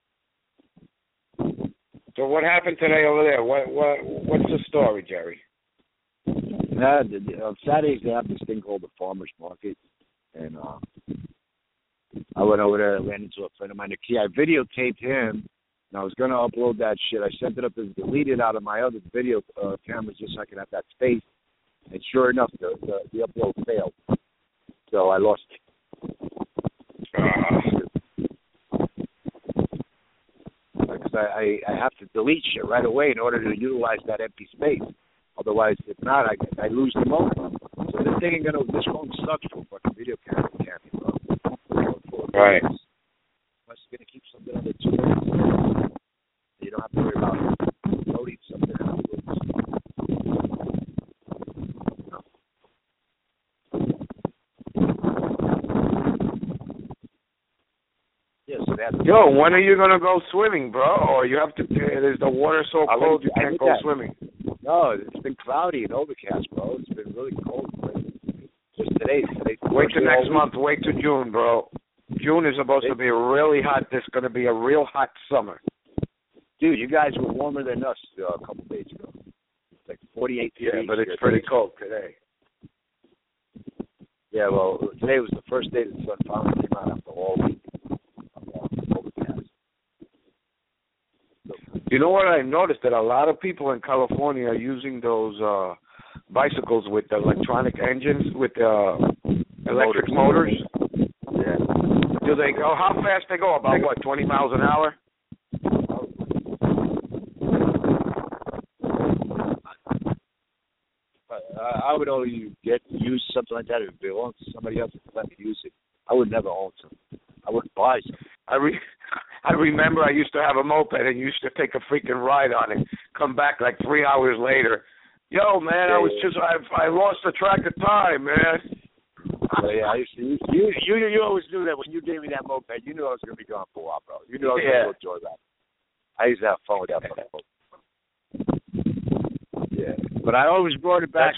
So what happened today over there? What's the story, Jerry? On Saturdays they have this thing called the Farmers Market, and I went over there and ran into a friend of mine. I videotaped him, and I was going to upload that shit. I sent it up and deleted out of my other video cameras just so I could have that space. And sure enough, the upload failed. So I lost it. Because I have to delete shit right away in order to utilize that empty space. Otherwise, if not, I lose the moment. So this thing ain't gonna. This phone sucks for fucking video camera, bro. Right. Unless you're gonna keep something under 2 minutes, you don't have to worry about loading something afterwards. Yo, when are you gonna go swimming, bro? Or you have to? Is the water so cold you can't go swimming? No, it's been cloudy and overcast, bro. It's been really cold. Just today. Wait till next month. Wait till June, bro. June is supposed to be really hot. This is gonna be a real hot summer. Dude, you guys were warmer than us a couple days ago. It's like 48 degrees. Yeah, but it's pretty cold today. Yeah, well, today was the first day the sun finally came out after all week. You know what I noticed? That a lot of people in California are using those bicycles with electronic engines, with electric motors. Yeah. Do they go? How fast they go? About what? 20 miles an hour? I would only use something like that if it belongs to somebody else and let me use it. I would never own something. I wouldn't buy something. I remember I used to have a moped and used to take a freaking ride on it. Come back like 3 hours later. Yo, man, I lost the track of time, man. Yeah, I used to. You always knew that when you gave me that moped, you knew I was going to be gone for a while, bro. You knew I was going to enjoy that. I used to have fun with that fucking moped. Yeah, but I always brought it back.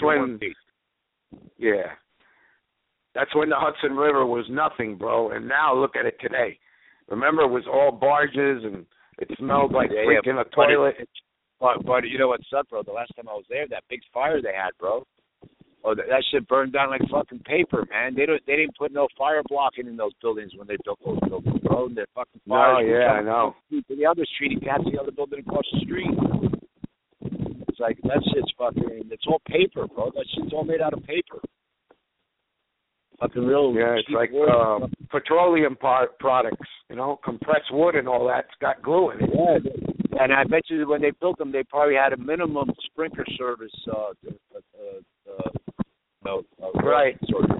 That's when the Hudson River was nothing, bro. And now look at it today. Remember, it was all barges and it smelled like freaking a toilet. But you know what sucked, bro? The last time I was there, that big fire they had, bro. Oh, that shit burned down like fucking paper, man. They didn't put no fire blocking in those buildings when they built those buildings, bro. They're fucking fires. Oh, yeah, I know. To the other street and catch the other building across the street. It's like, that shit's fucking, it's all paper, bro. That shit's all made out of paper. Fucking real. Yeah, it's like petroleum products, you know, compressed wood and all that's got glue in it. Yeah, and I bet you when they built them, they probably had a minimum sprinkler service. Right.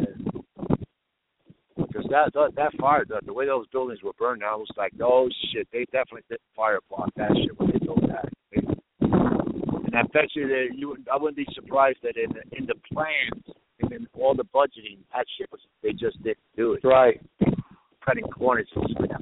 Because that fire, the way those buildings were burned, I was like, oh shit, they definitely did fire block that shit when they built that. And I bet you that I wouldn't be surprised that in the plans. And then all the budgeting, that shit they just didn't do it. Right. Cutting corners and stuff.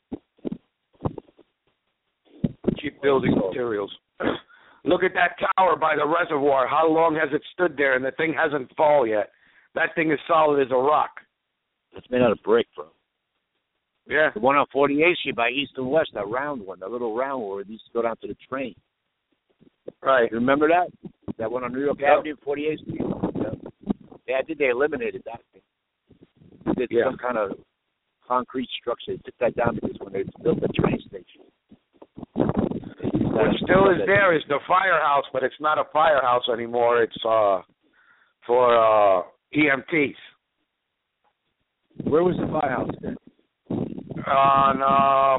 Cheap building materials. Look at that tower by the reservoir. How long has it stood there and the thing hasn't fallen yet? That thing is solid as a rock. It's made out of brick, bro. Yeah. The one on 48th Street by East and West, that round one, that little round where it used to go down to the train. Right. You remember that? That one on New York Avenue, 48th Street? Yeah, I think they eliminated that thing. They did some kind of concrete structure. They took that down because when they built the train station. What still is there is the firehouse, but it's not a firehouse anymore. It's for EMTs. Where was the firehouse then? on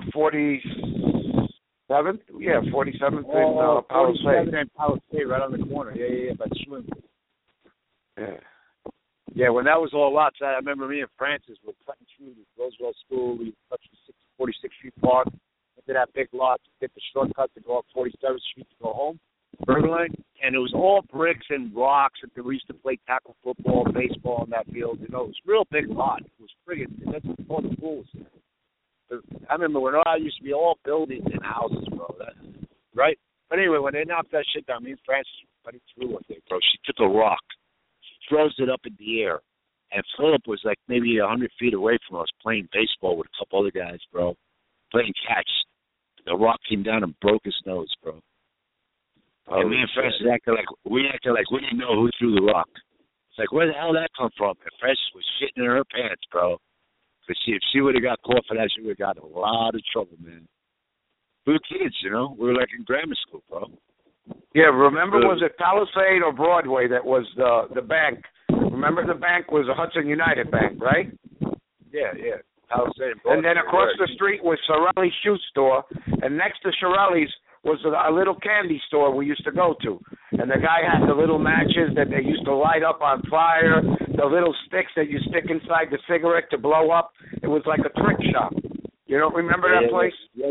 47th? Yeah, 47th in Palisade. And Palisade, right on the corner. Yeah, by the swim. Yeah. Yeah, when that was all up, I remember me and Francis were cutting through the Roosevelt School. We cut through 46th Street Park, into that big lot to get the shortcut to go up 47th Street to go home, Burger Lane. And it was all bricks and rocks. And we used to play tackle football, baseball on that field. You know, it was a real big lot. It was friggin', and that's before the pool was there. I remember when I used to be all buildings and houses, bro. Right? But anyway, when they knocked that shit down, me and Francis were cutting through one day, bro. She took a rock, throws it up in the air, and Philip was like maybe 100 feet away from us playing baseball with a couple other guys, bro, playing catch. The rock came down and broke his nose, bro. And me and Francis acted like we didn't know who threw the rock. It's like, where the hell did that come from? And Francis was shitting in her pants, bro. Because if she would have got caught for that, she would have got in a lot of trouble, man. We were kids, you know. We were like in grammar school, bro. Yeah, remember, was it Palisade or Broadway that was the bank? Remember the bank was a Hudson United Bank, right? Yeah. Palisade and then across the street was Shirelli's shoe store, and next to Shirelli's was a little candy store we used to go to. And the guy had the little matches that they used to light up on fire, the little sticks that you stick inside the cigarette to blow up. It was like a trick shop. You don't remember that place? Yeah.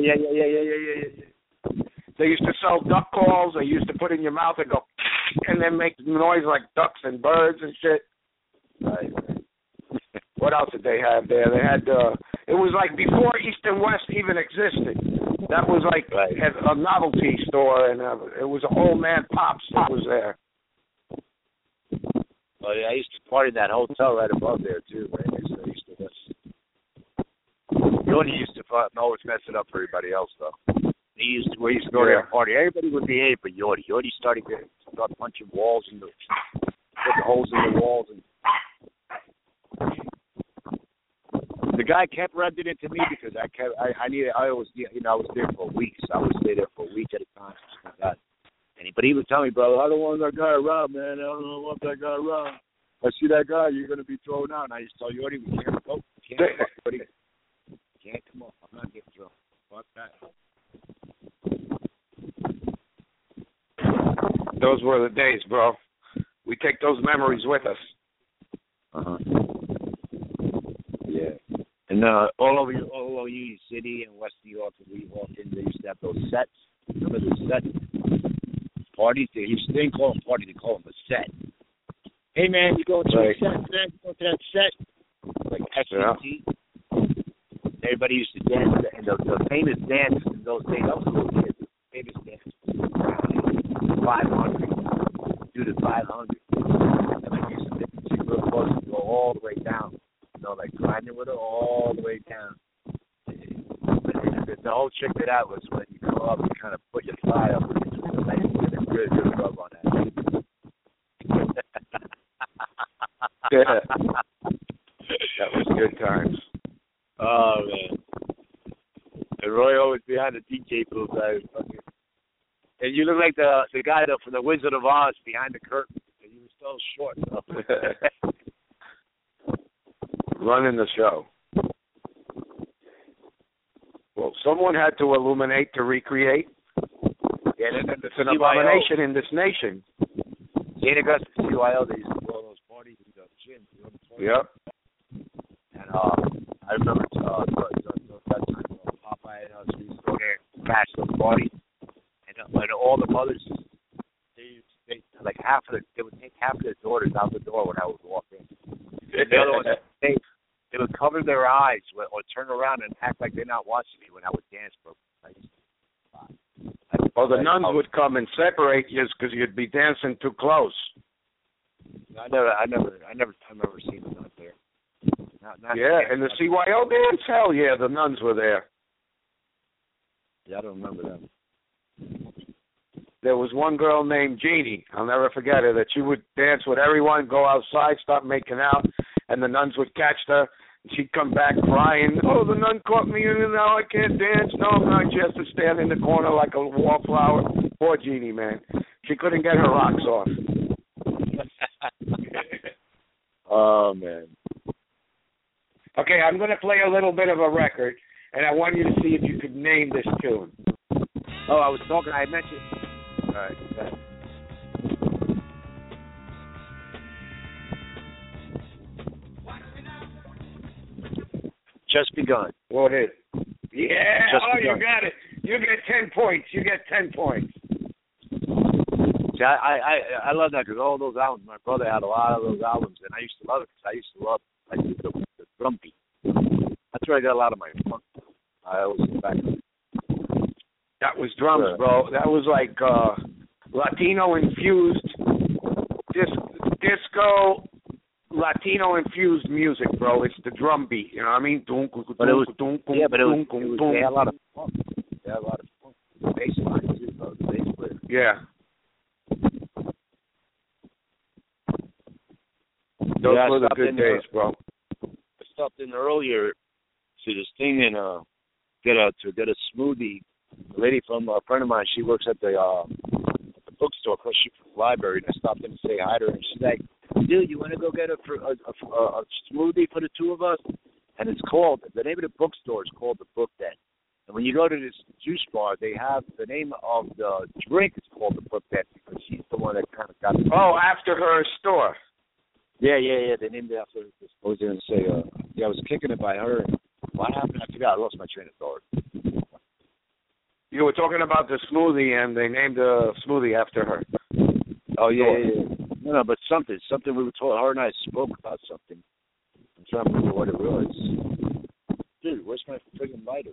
They used to sell duck calls. They used to put in your mouth and go, and then make noise like ducks and birds and shit. Right. What else did they have there? They had, it was like before East and West even existed. That was like a novelty store, and it was an old man Pops that was there. Oh, yeah, I used to party in that hotel right above there, too, right next to East and West. Jordy used to always mess it up for everybody else, though. We used to go there and party. Everybody would behave, but Yordi. Yordi started punching walls and putting holes in the walls. And the guy kept renting it to me because I was there for weeks. I would stay there for a week at a time. But he would tell me, brother, I don't want that guy around, man. I don't want that guy around. If I see that guy, you're going to be thrown out. And I used to tell Yordi, we can't go. Can't come on. I'm not getting thrown. Fuck that. Those were the days, bro. We take those memories with us. Yeah. And all over Union City and West New York, when we walked in, they used to have those sets. Remember the set parties? They didn't call them parties, they call them a set. Hey, man, you going to a set, man? You going to that set? Like SCT. Everybody used to dance, and the famous dance in those days, I was a little kid, the famous dance was 500, do the 500. And I used to take the chick real close and go all the way down, like grinding with her all the way down. The whole trick to that was when you go up and kind of put your thigh up between the legs and get a good rub on that. Yeah. That was good times. Oh, man. And Roy always behind the DJ booth. And you look like the guy from the Wizard of Oz behind the curtain. And you were so short. Running the show. Well, someone had to illuminate to recreate. Yeah, it's an abomination in this nation. St. Augustine, CYO, they used to do all those parties in the gym. Yep. And I remember that time Popeye and us used to go there and crash those parties. And all the mothers, they would take half of their daughters out the door when I would walk in. And the other ones, they would cover their eyes or turn around and act like they're not watching me when I would dance. The nuns would come and separate you because you'd be dancing too close. I never seen the nuns there. Not and the CYO dance? Hell yeah, the nuns were there. Yeah, I don't remember them. There was one girl named Jeannie, I'll never forget her, that she would dance with everyone, go outside, start making out, and the nuns would catch her, and she'd come back crying, oh, the nun caught me, and now I can't dance. No, I'm not. She has to stand in the corner like a wallflower. Poor Jeannie, man. She couldn't get her rocks off. Oh, man. Okay, I'm going to play a little bit of a record, and I want you to see if you could name this tune. Oh, I was talking. I mentioned. All right. Just Begun. Go ahead. Yeah. Just Begun. Begun. You got it. You get 10 points. You get 10 points. See, I love that because all those albums. My brother had a lot of those albums, and I used to love it because I used to love like the drum beat. That's where I got a lot of my funk. I always get back. That was drums, bro. That was like Latino infused disco. Latino infused music, bro. It's the drum beat, you know what I mean? But it was, they had a lot of funk. They had a lot of funk. The bass line too, bro. The bass player. Yeah. Those were the good days, bro. I stopped in earlier to this thing and get a smoothie. A lady from a friend of mine, she works at the bookstore across the library, and I stopped in to say hi to her, and she's like, dude, you want to go get a smoothie for the two of us? And it's called, the name of the bookstore is called the Book Den. And when you go to this juice bar, they have the name of the drink is called the Book Den because she's the one that kind of got it. Oh, after her store. Yeah. They named it after this. I was going to say, I was kicking it by her. What happened? I forgot. I lost my train of thought. You were talking about the smoothie, and they named the smoothie after her. Oh, yeah. No, but something we were told. Her and I spoke about something. I'm trying to remember what it was. Dude, where's my friggin' lighter?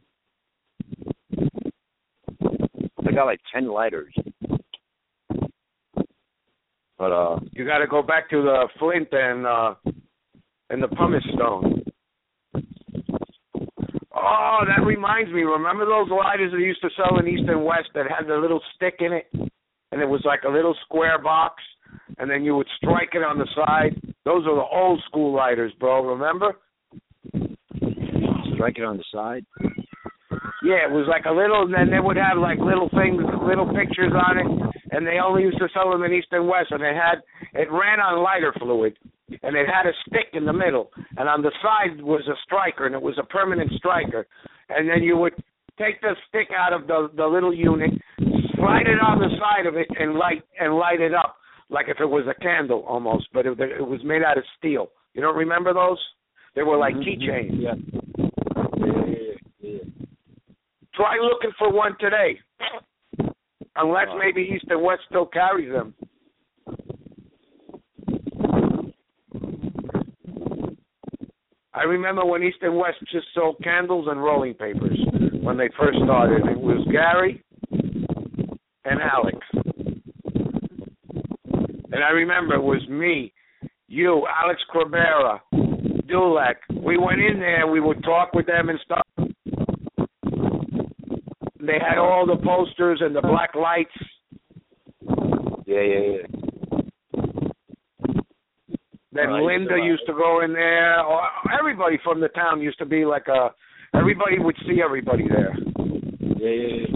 I got like 10 lighters. But you got to go back to the Flint and the pumice stone. Oh, that reminds me. Remember those lighters they used to sell in East and West that had the little stick in it, and it was like a little square box, and then you would strike it on the side. Those are the old school lighters, bro. Remember? Strike it on the side. Yeah, it was like a little, and then they would have like little things, little pictures on it, and they only used to sell them in East and West, and it ran on lighter fluid, and it had a stick in the middle, and on the side was a striker, and it was a permanent striker, and then you would take the stick out of the little unit, slide it on the side of it, and light it up like if it was a candle almost, but it was made out of steel. You don't remember those? They were like keychains. Yeah. Try looking for one today, unless maybe East and West still carries them. I remember when East and West just sold candles and rolling papers when they first started. It was Gary and Alex. And I remember it was me, you, Alex Corbera, Dulek. We went in there, we would talk with them and stuff. They had all the posters and the black lights. Yeah. Then Linda used to go in there. Everybody from the town used to be like everybody would see everybody there. Yeah.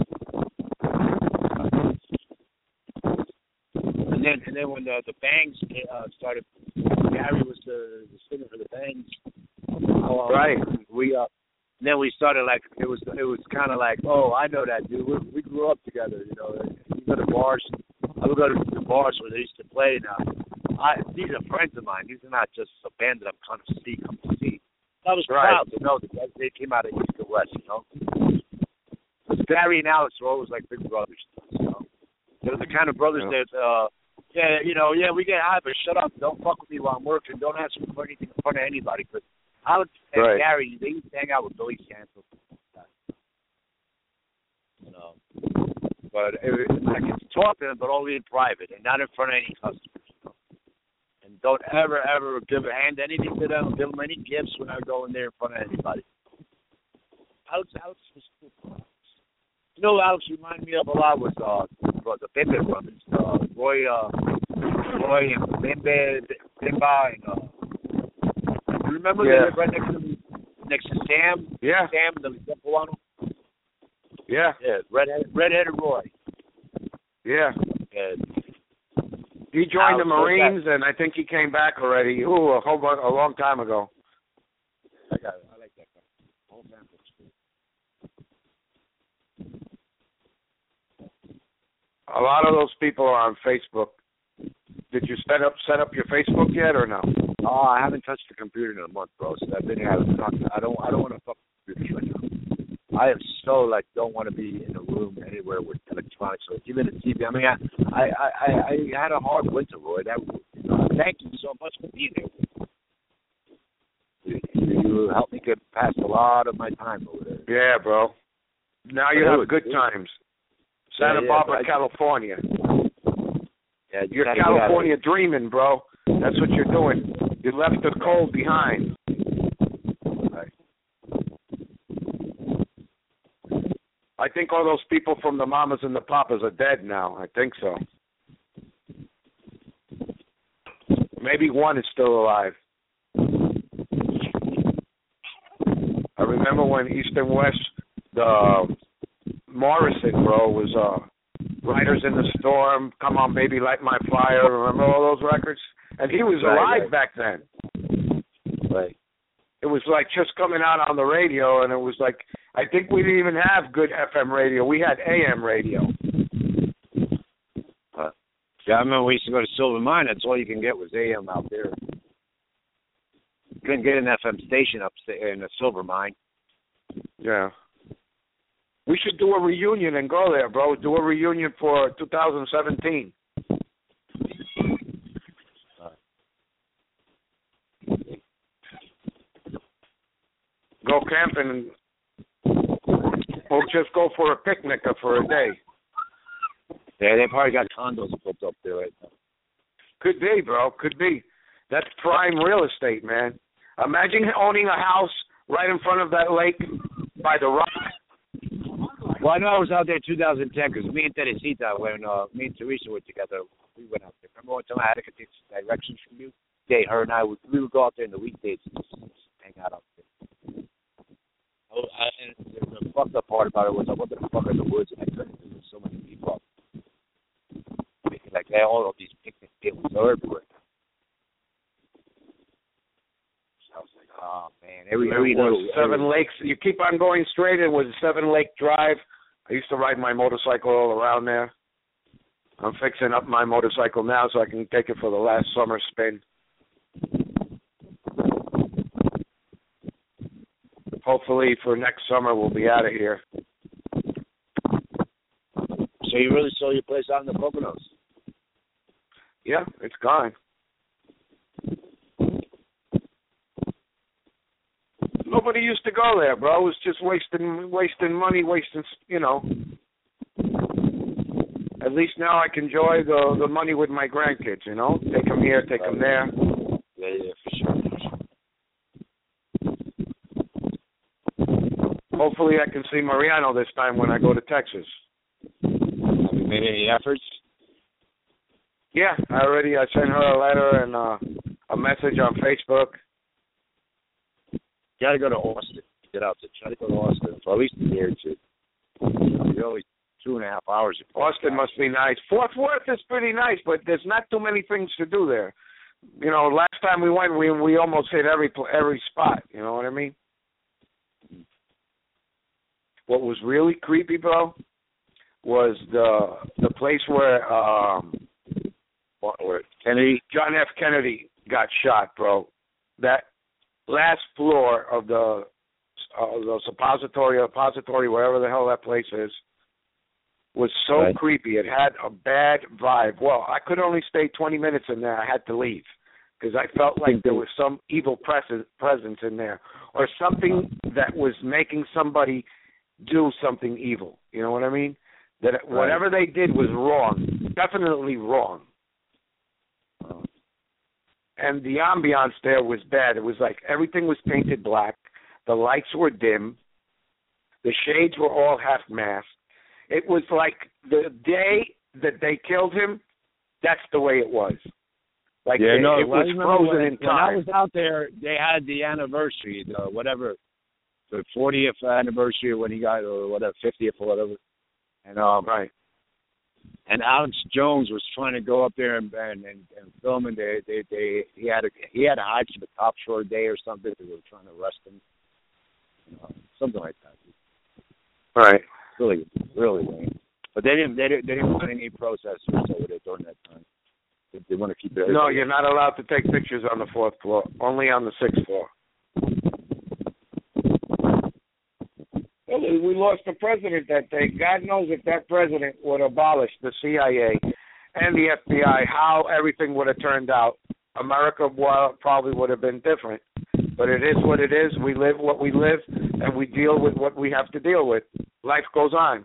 And then when the Bangs started, Gary was the singer for the Bangs. Right. Then we started like it was kind of like, oh, I know that dude. We grew up together, you know. We go to bars. I would go to the bars where they used to play. Now, these are friends of mine. These are not just a band that I'm come to see. I was proud to know that they came out of East and West, you know. Because Gary and Alex were always like big brothers, you know. They're the kind of brothers that, we get high, but shut up. Don't fuck with me while I'm working. Don't ask me for anything in front of anybody. Because Alex and Gary, they used to hang out with Billy Santos. You know. But I can talk to them, but only in private and not in front of any customers. You know? And don't ever hand anything to them, give them any gifts when I go in there in front of anybody. Alex was cool. You know, Alex reminded me of a lot was the Bimba brothers, Roy and Bimba, and you remember they lived right next to Sam? Yeah. Sam, the Peruano. Yeah. Yeah, redheaded Roy. Yeah. And he joined the Marines, and I think he came back already. A long time ago. I like that guy. A lot of those people are on Facebook. Did you set up your Facebook yet or no? Oh, I haven't touched the computer in a month, bro. So I've been having. I don't want to fuck with computers right now. I am so don't want to be in a room anywhere with electronics or even a TV. I mean, I had a hard winter, Roy. Thank you so much for being there. You helped me get past a lot of my time over there. Yeah, bro. Now you have good times. Santa Barbara, California. Yeah, you're California dreaming, bro. That's what you're doing. You left the cold behind. Right. I think all those people from the Mamas and the Papas are dead now. I think so. Maybe one is still alive. I remember when East and West, the Morrison, bro, was Riders in the Storm, Come On Baby Light My Fire. Remember all those records? And he was alive back then. Right. It was just coming out on the radio, and it was I think we didn't even have good FM radio. We had AM radio. Yeah, I remember we used to go to Silver Mine. That's all you can get was AM out there. You couldn't get an FM station up in the Silver Mine. Yeah. We should do a reunion and go there, bro. Do a reunion for 2017. Go camping or just go for a picnic for a day. Yeah, they probably got condos built up there right now. Could be, bro. Could be. That's prime real estate, man. Imagine owning a house right in front of that lake by the rock. Well, I know I was out there in 2010 because me and Teresita, when me and Teresa were together, we went out there. Remember one time I had to get directions from you? Yeah, her and I, we would go out there in the weekdays and just hang out there. And the fucked up part about it was I went to the fuck in the woods and I couldn't. There were so many people. They all of these picnic tables are everywhere. So I was like, oh man, every little Seven Lakes. You keep on going straight. It was Seven Lake Drive. I used to ride my motorcycle all around there. I'm fixing up my motorcycle now so I can take it for the last summer spin. Hopefully for next summer we'll be out of here. So you really sold your place out in the Poconos? Yeah, it's gone. Nobody used to go there, bro. It was just wasting money, At least now I can enjoy the money with my grandkids, Take them here, take them there. Yeah, for sure. Hopefully I can see Mariano this time when I go to Texas. Have you made any efforts? Yeah, I sent her a letter and a message on Facebook. You got to go to Austin. Get out there. Try to go to Austin for at least a day or two. You're always 2.5 hours. Austin must be nice. Fort Worth is pretty nice, but there's not too many things to do there. Last time we went, we almost hit every spot. You know what I mean? What was really creepy, bro, was the place where John F. Kennedy got shot, bro. That last floor of the suppository, wherever the hell that place is, was so creepy. It had a bad vibe. Well, I could only stay 20 minutes in there. I had to leave because I felt like there was some evil presence in there or something that was making somebody do something evil. You know what I mean? That whatever they did was wrong, definitely wrong. And the ambiance there was bad. It was like everything was painted black. The lights were dim. The shades were all half-masked. It was like the day that they killed him, that's the way it was. It was frozen in time. When I was out there, they had the anniversary, the 40th anniversary when he got, or whatever, 50th or whatever. And And Alex Jones was trying to go up there and film, and he had to hide from the cops for a day or something. They were trying to arrest him. something like that. Right. Really, really lame. But they didn't want any processors over there during that time. They want to keep it. No, you're not allowed to take pictures on the 4th floor. Only on the 6th floor. We lost the president that day. God knows if that president would abolish the CIA and the FBI, how everything would have turned out. America probably would have been different. But it is what it is. We live what we live, and we deal with what we have to deal with. Life goes on.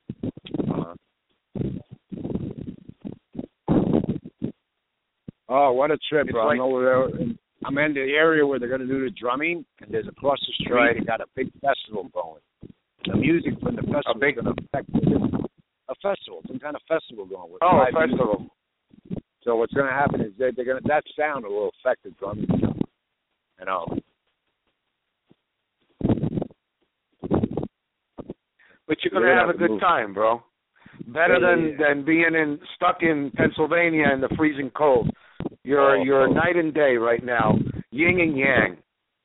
Oh, what a trip, bro. Like, I'm in the area where they're going to do the drumming, and there's across the street, right. They got a big festival going. The music from the festival is going to affect a festival, some kind of festival going. With a festival. Music. So what's going to happen is they're going to, that sound will affect the drumming. You know. But you're going to have a good time, bro. Better than being stuck in Pennsylvania in the freezing cold. You're night and day right now, yin and yang.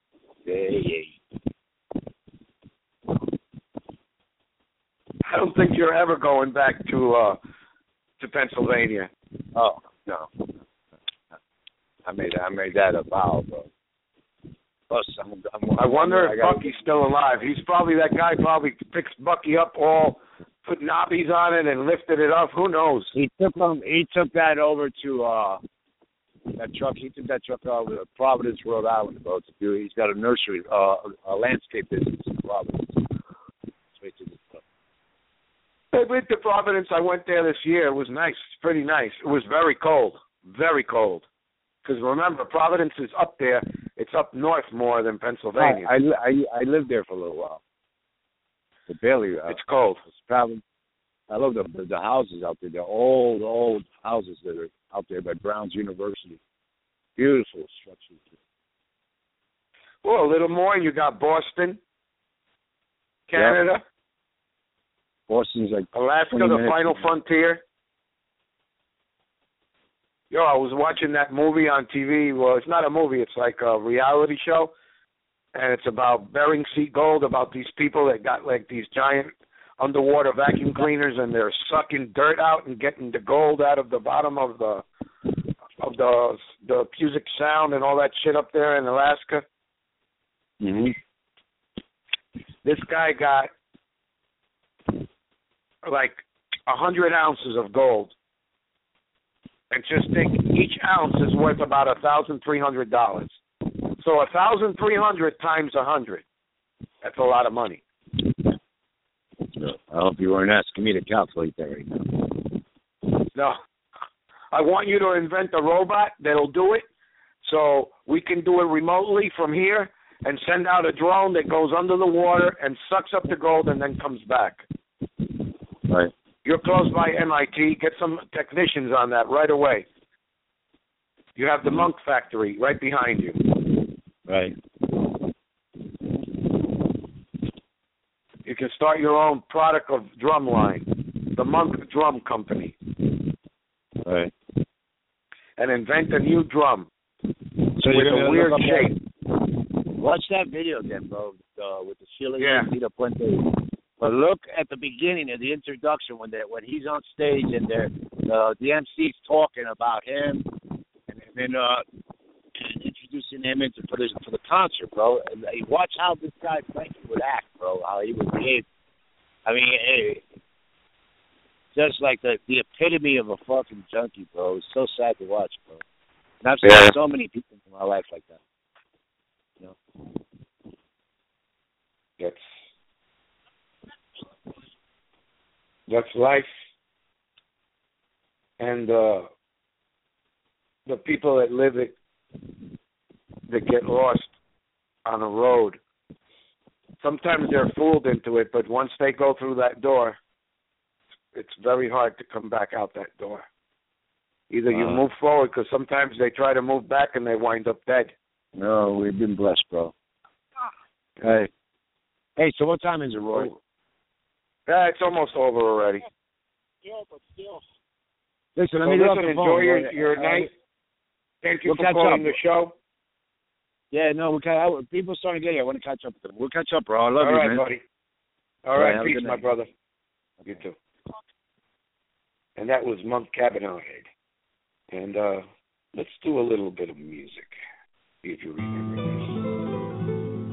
I don't think you're ever going back to Pennsylvania. Oh no, I made that a vow, bro. Plus, I wonder if Bucky's still alive. He's probably that guy. Probably picked Bucky up, all put knobbies on it and lifted it up. Who knows? He took that over to that truck. He took that truck over to Providence, Rhode Island, bro. He's got a nursery, a landscape business in Providence. I've been to Providence. I went there this year. It was nice. It's pretty nice. It was very cold. Very cold. Because remember, Providence is up there. It's up north more than Pennsylvania. I lived there for a little while. But barely. It's cold. It's probably. I love the houses out there. The old houses that are out there by Brown's University. Beautiful structures. Well, a little more, and you got Boston, Canada. Yep. Boston's like Alaska, the final frontier. Yo, I was watching that movie on TV. Well, it's not a movie. It's like a reality show. And it's about Bering Sea gold, about these people that got like these giant underwater vacuum cleaners, and they're sucking dirt out and getting the gold out of the bottom of the Puget Sound and all that shit up there in Alaska. Mm-hmm. This guy got like 100 ounces of gold. And just think, each ounce is worth about $1,300. So 1,300 times 100. That's a lot of money. I hope you weren't asking me to calculate that right now. No. I want you to invent a robot that'll do it, so we can do it remotely from here and send out a drone that goes under the water and sucks up the gold and then comes back. Right. You're close by MIT. Get some technicians on that right away. You have the Monk factory right behind you. Right. You can start your own product of drum line, the Monk Drum Company. Right. And invent a new drum so with a weird shape. Watch that video again, bro, with the Sheila Tita Puente. But look at the beginning of the introduction when he's on stage and the MC's talking about him and then introducing him for the concert, bro. And watch how this guy Frankie would act, bro. How he would behave. I mean, hey, just like the epitome of a fucking junkie, bro. It's so sad to watch, bro. And I've seen so many people in my life like that. You know. That's life, and the people that live it, that get lost on a road. Sometimes they're fooled into it, but once they go through that door, it's very hard to come back out that door. Either you move forward, because sometimes they try to move back and they wind up dead. No, we've been blessed, bro. Hey, so what time is it, Roy? Yeah, it's almost over already. Yeah, but still. Listen, enjoy your night. Thank you for calling the show. Yeah, no, people are starting to get here. I want to catch up with them. We'll catch up, bro. I love All you, right, man. buddy. All right, have a peace, good my night. brother. You too. And that was Monk Cabanard. And let's do a little bit of music, if you remember this.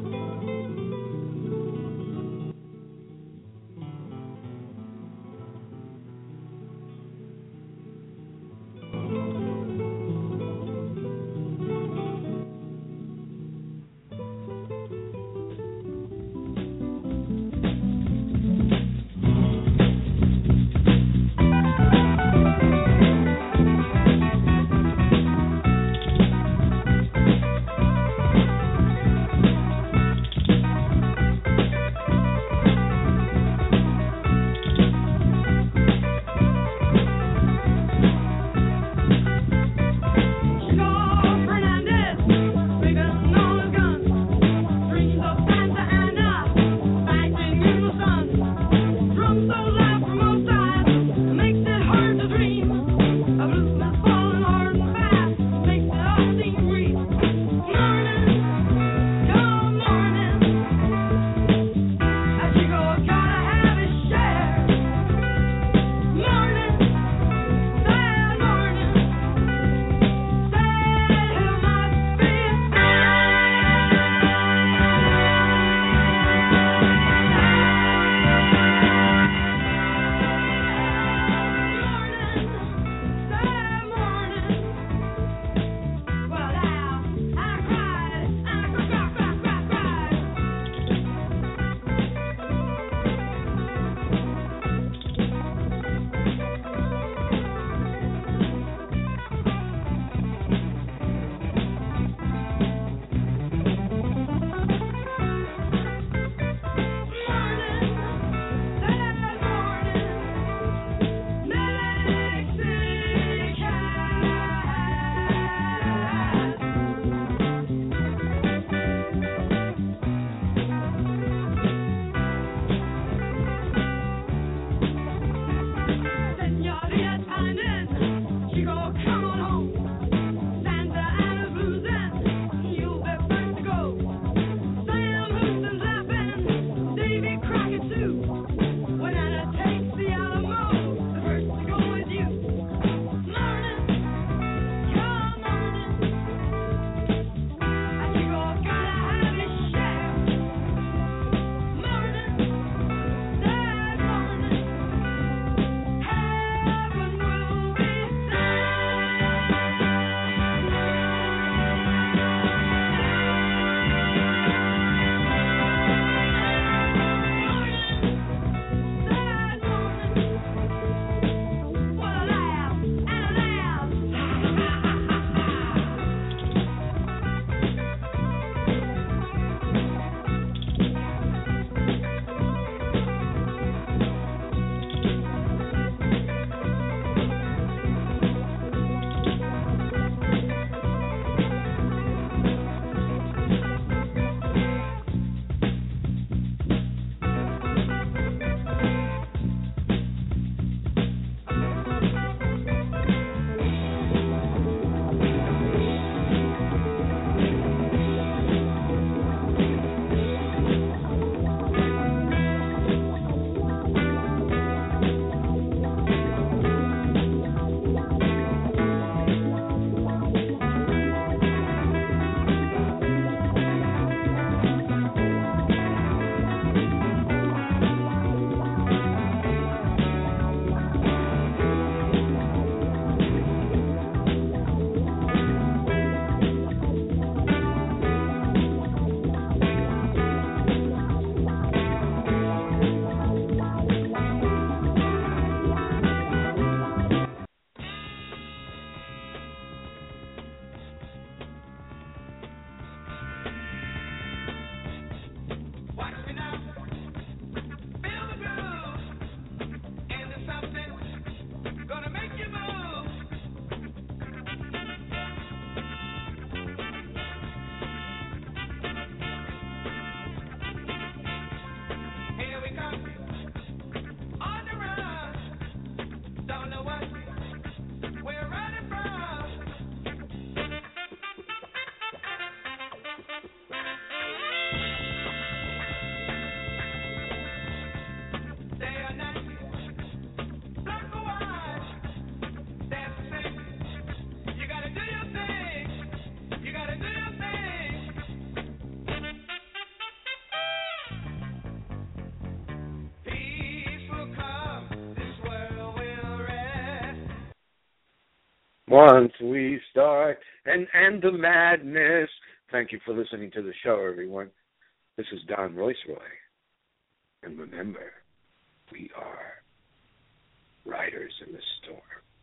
once we start and end the madness. Thank you for listening to the show, everyone. This is Don Royceroy. And remember, we are riders in the storm.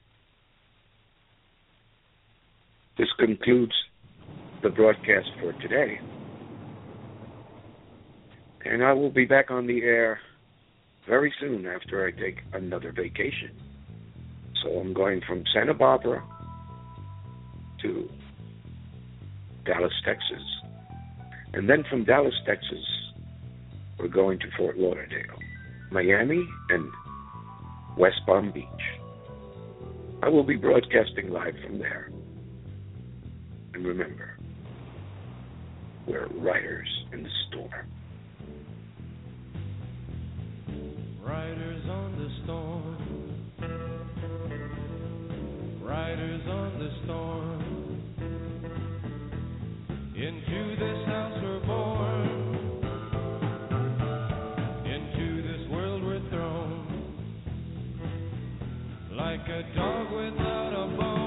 This concludes the broadcast for today. And I will be back on the air very soon after I take another vacation. So I'm going from Santa Barbara to Dallas, Texas. And then from Dallas, Texas, we're going to Fort Lauderdale, Miami, and West Palm Beach. I will be broadcasting live from there. And remember, we're riders in the storm. Riders on the storm. Riders on the storm. Into this house we're born. Into this world we're thrown. Like a dog without a bone.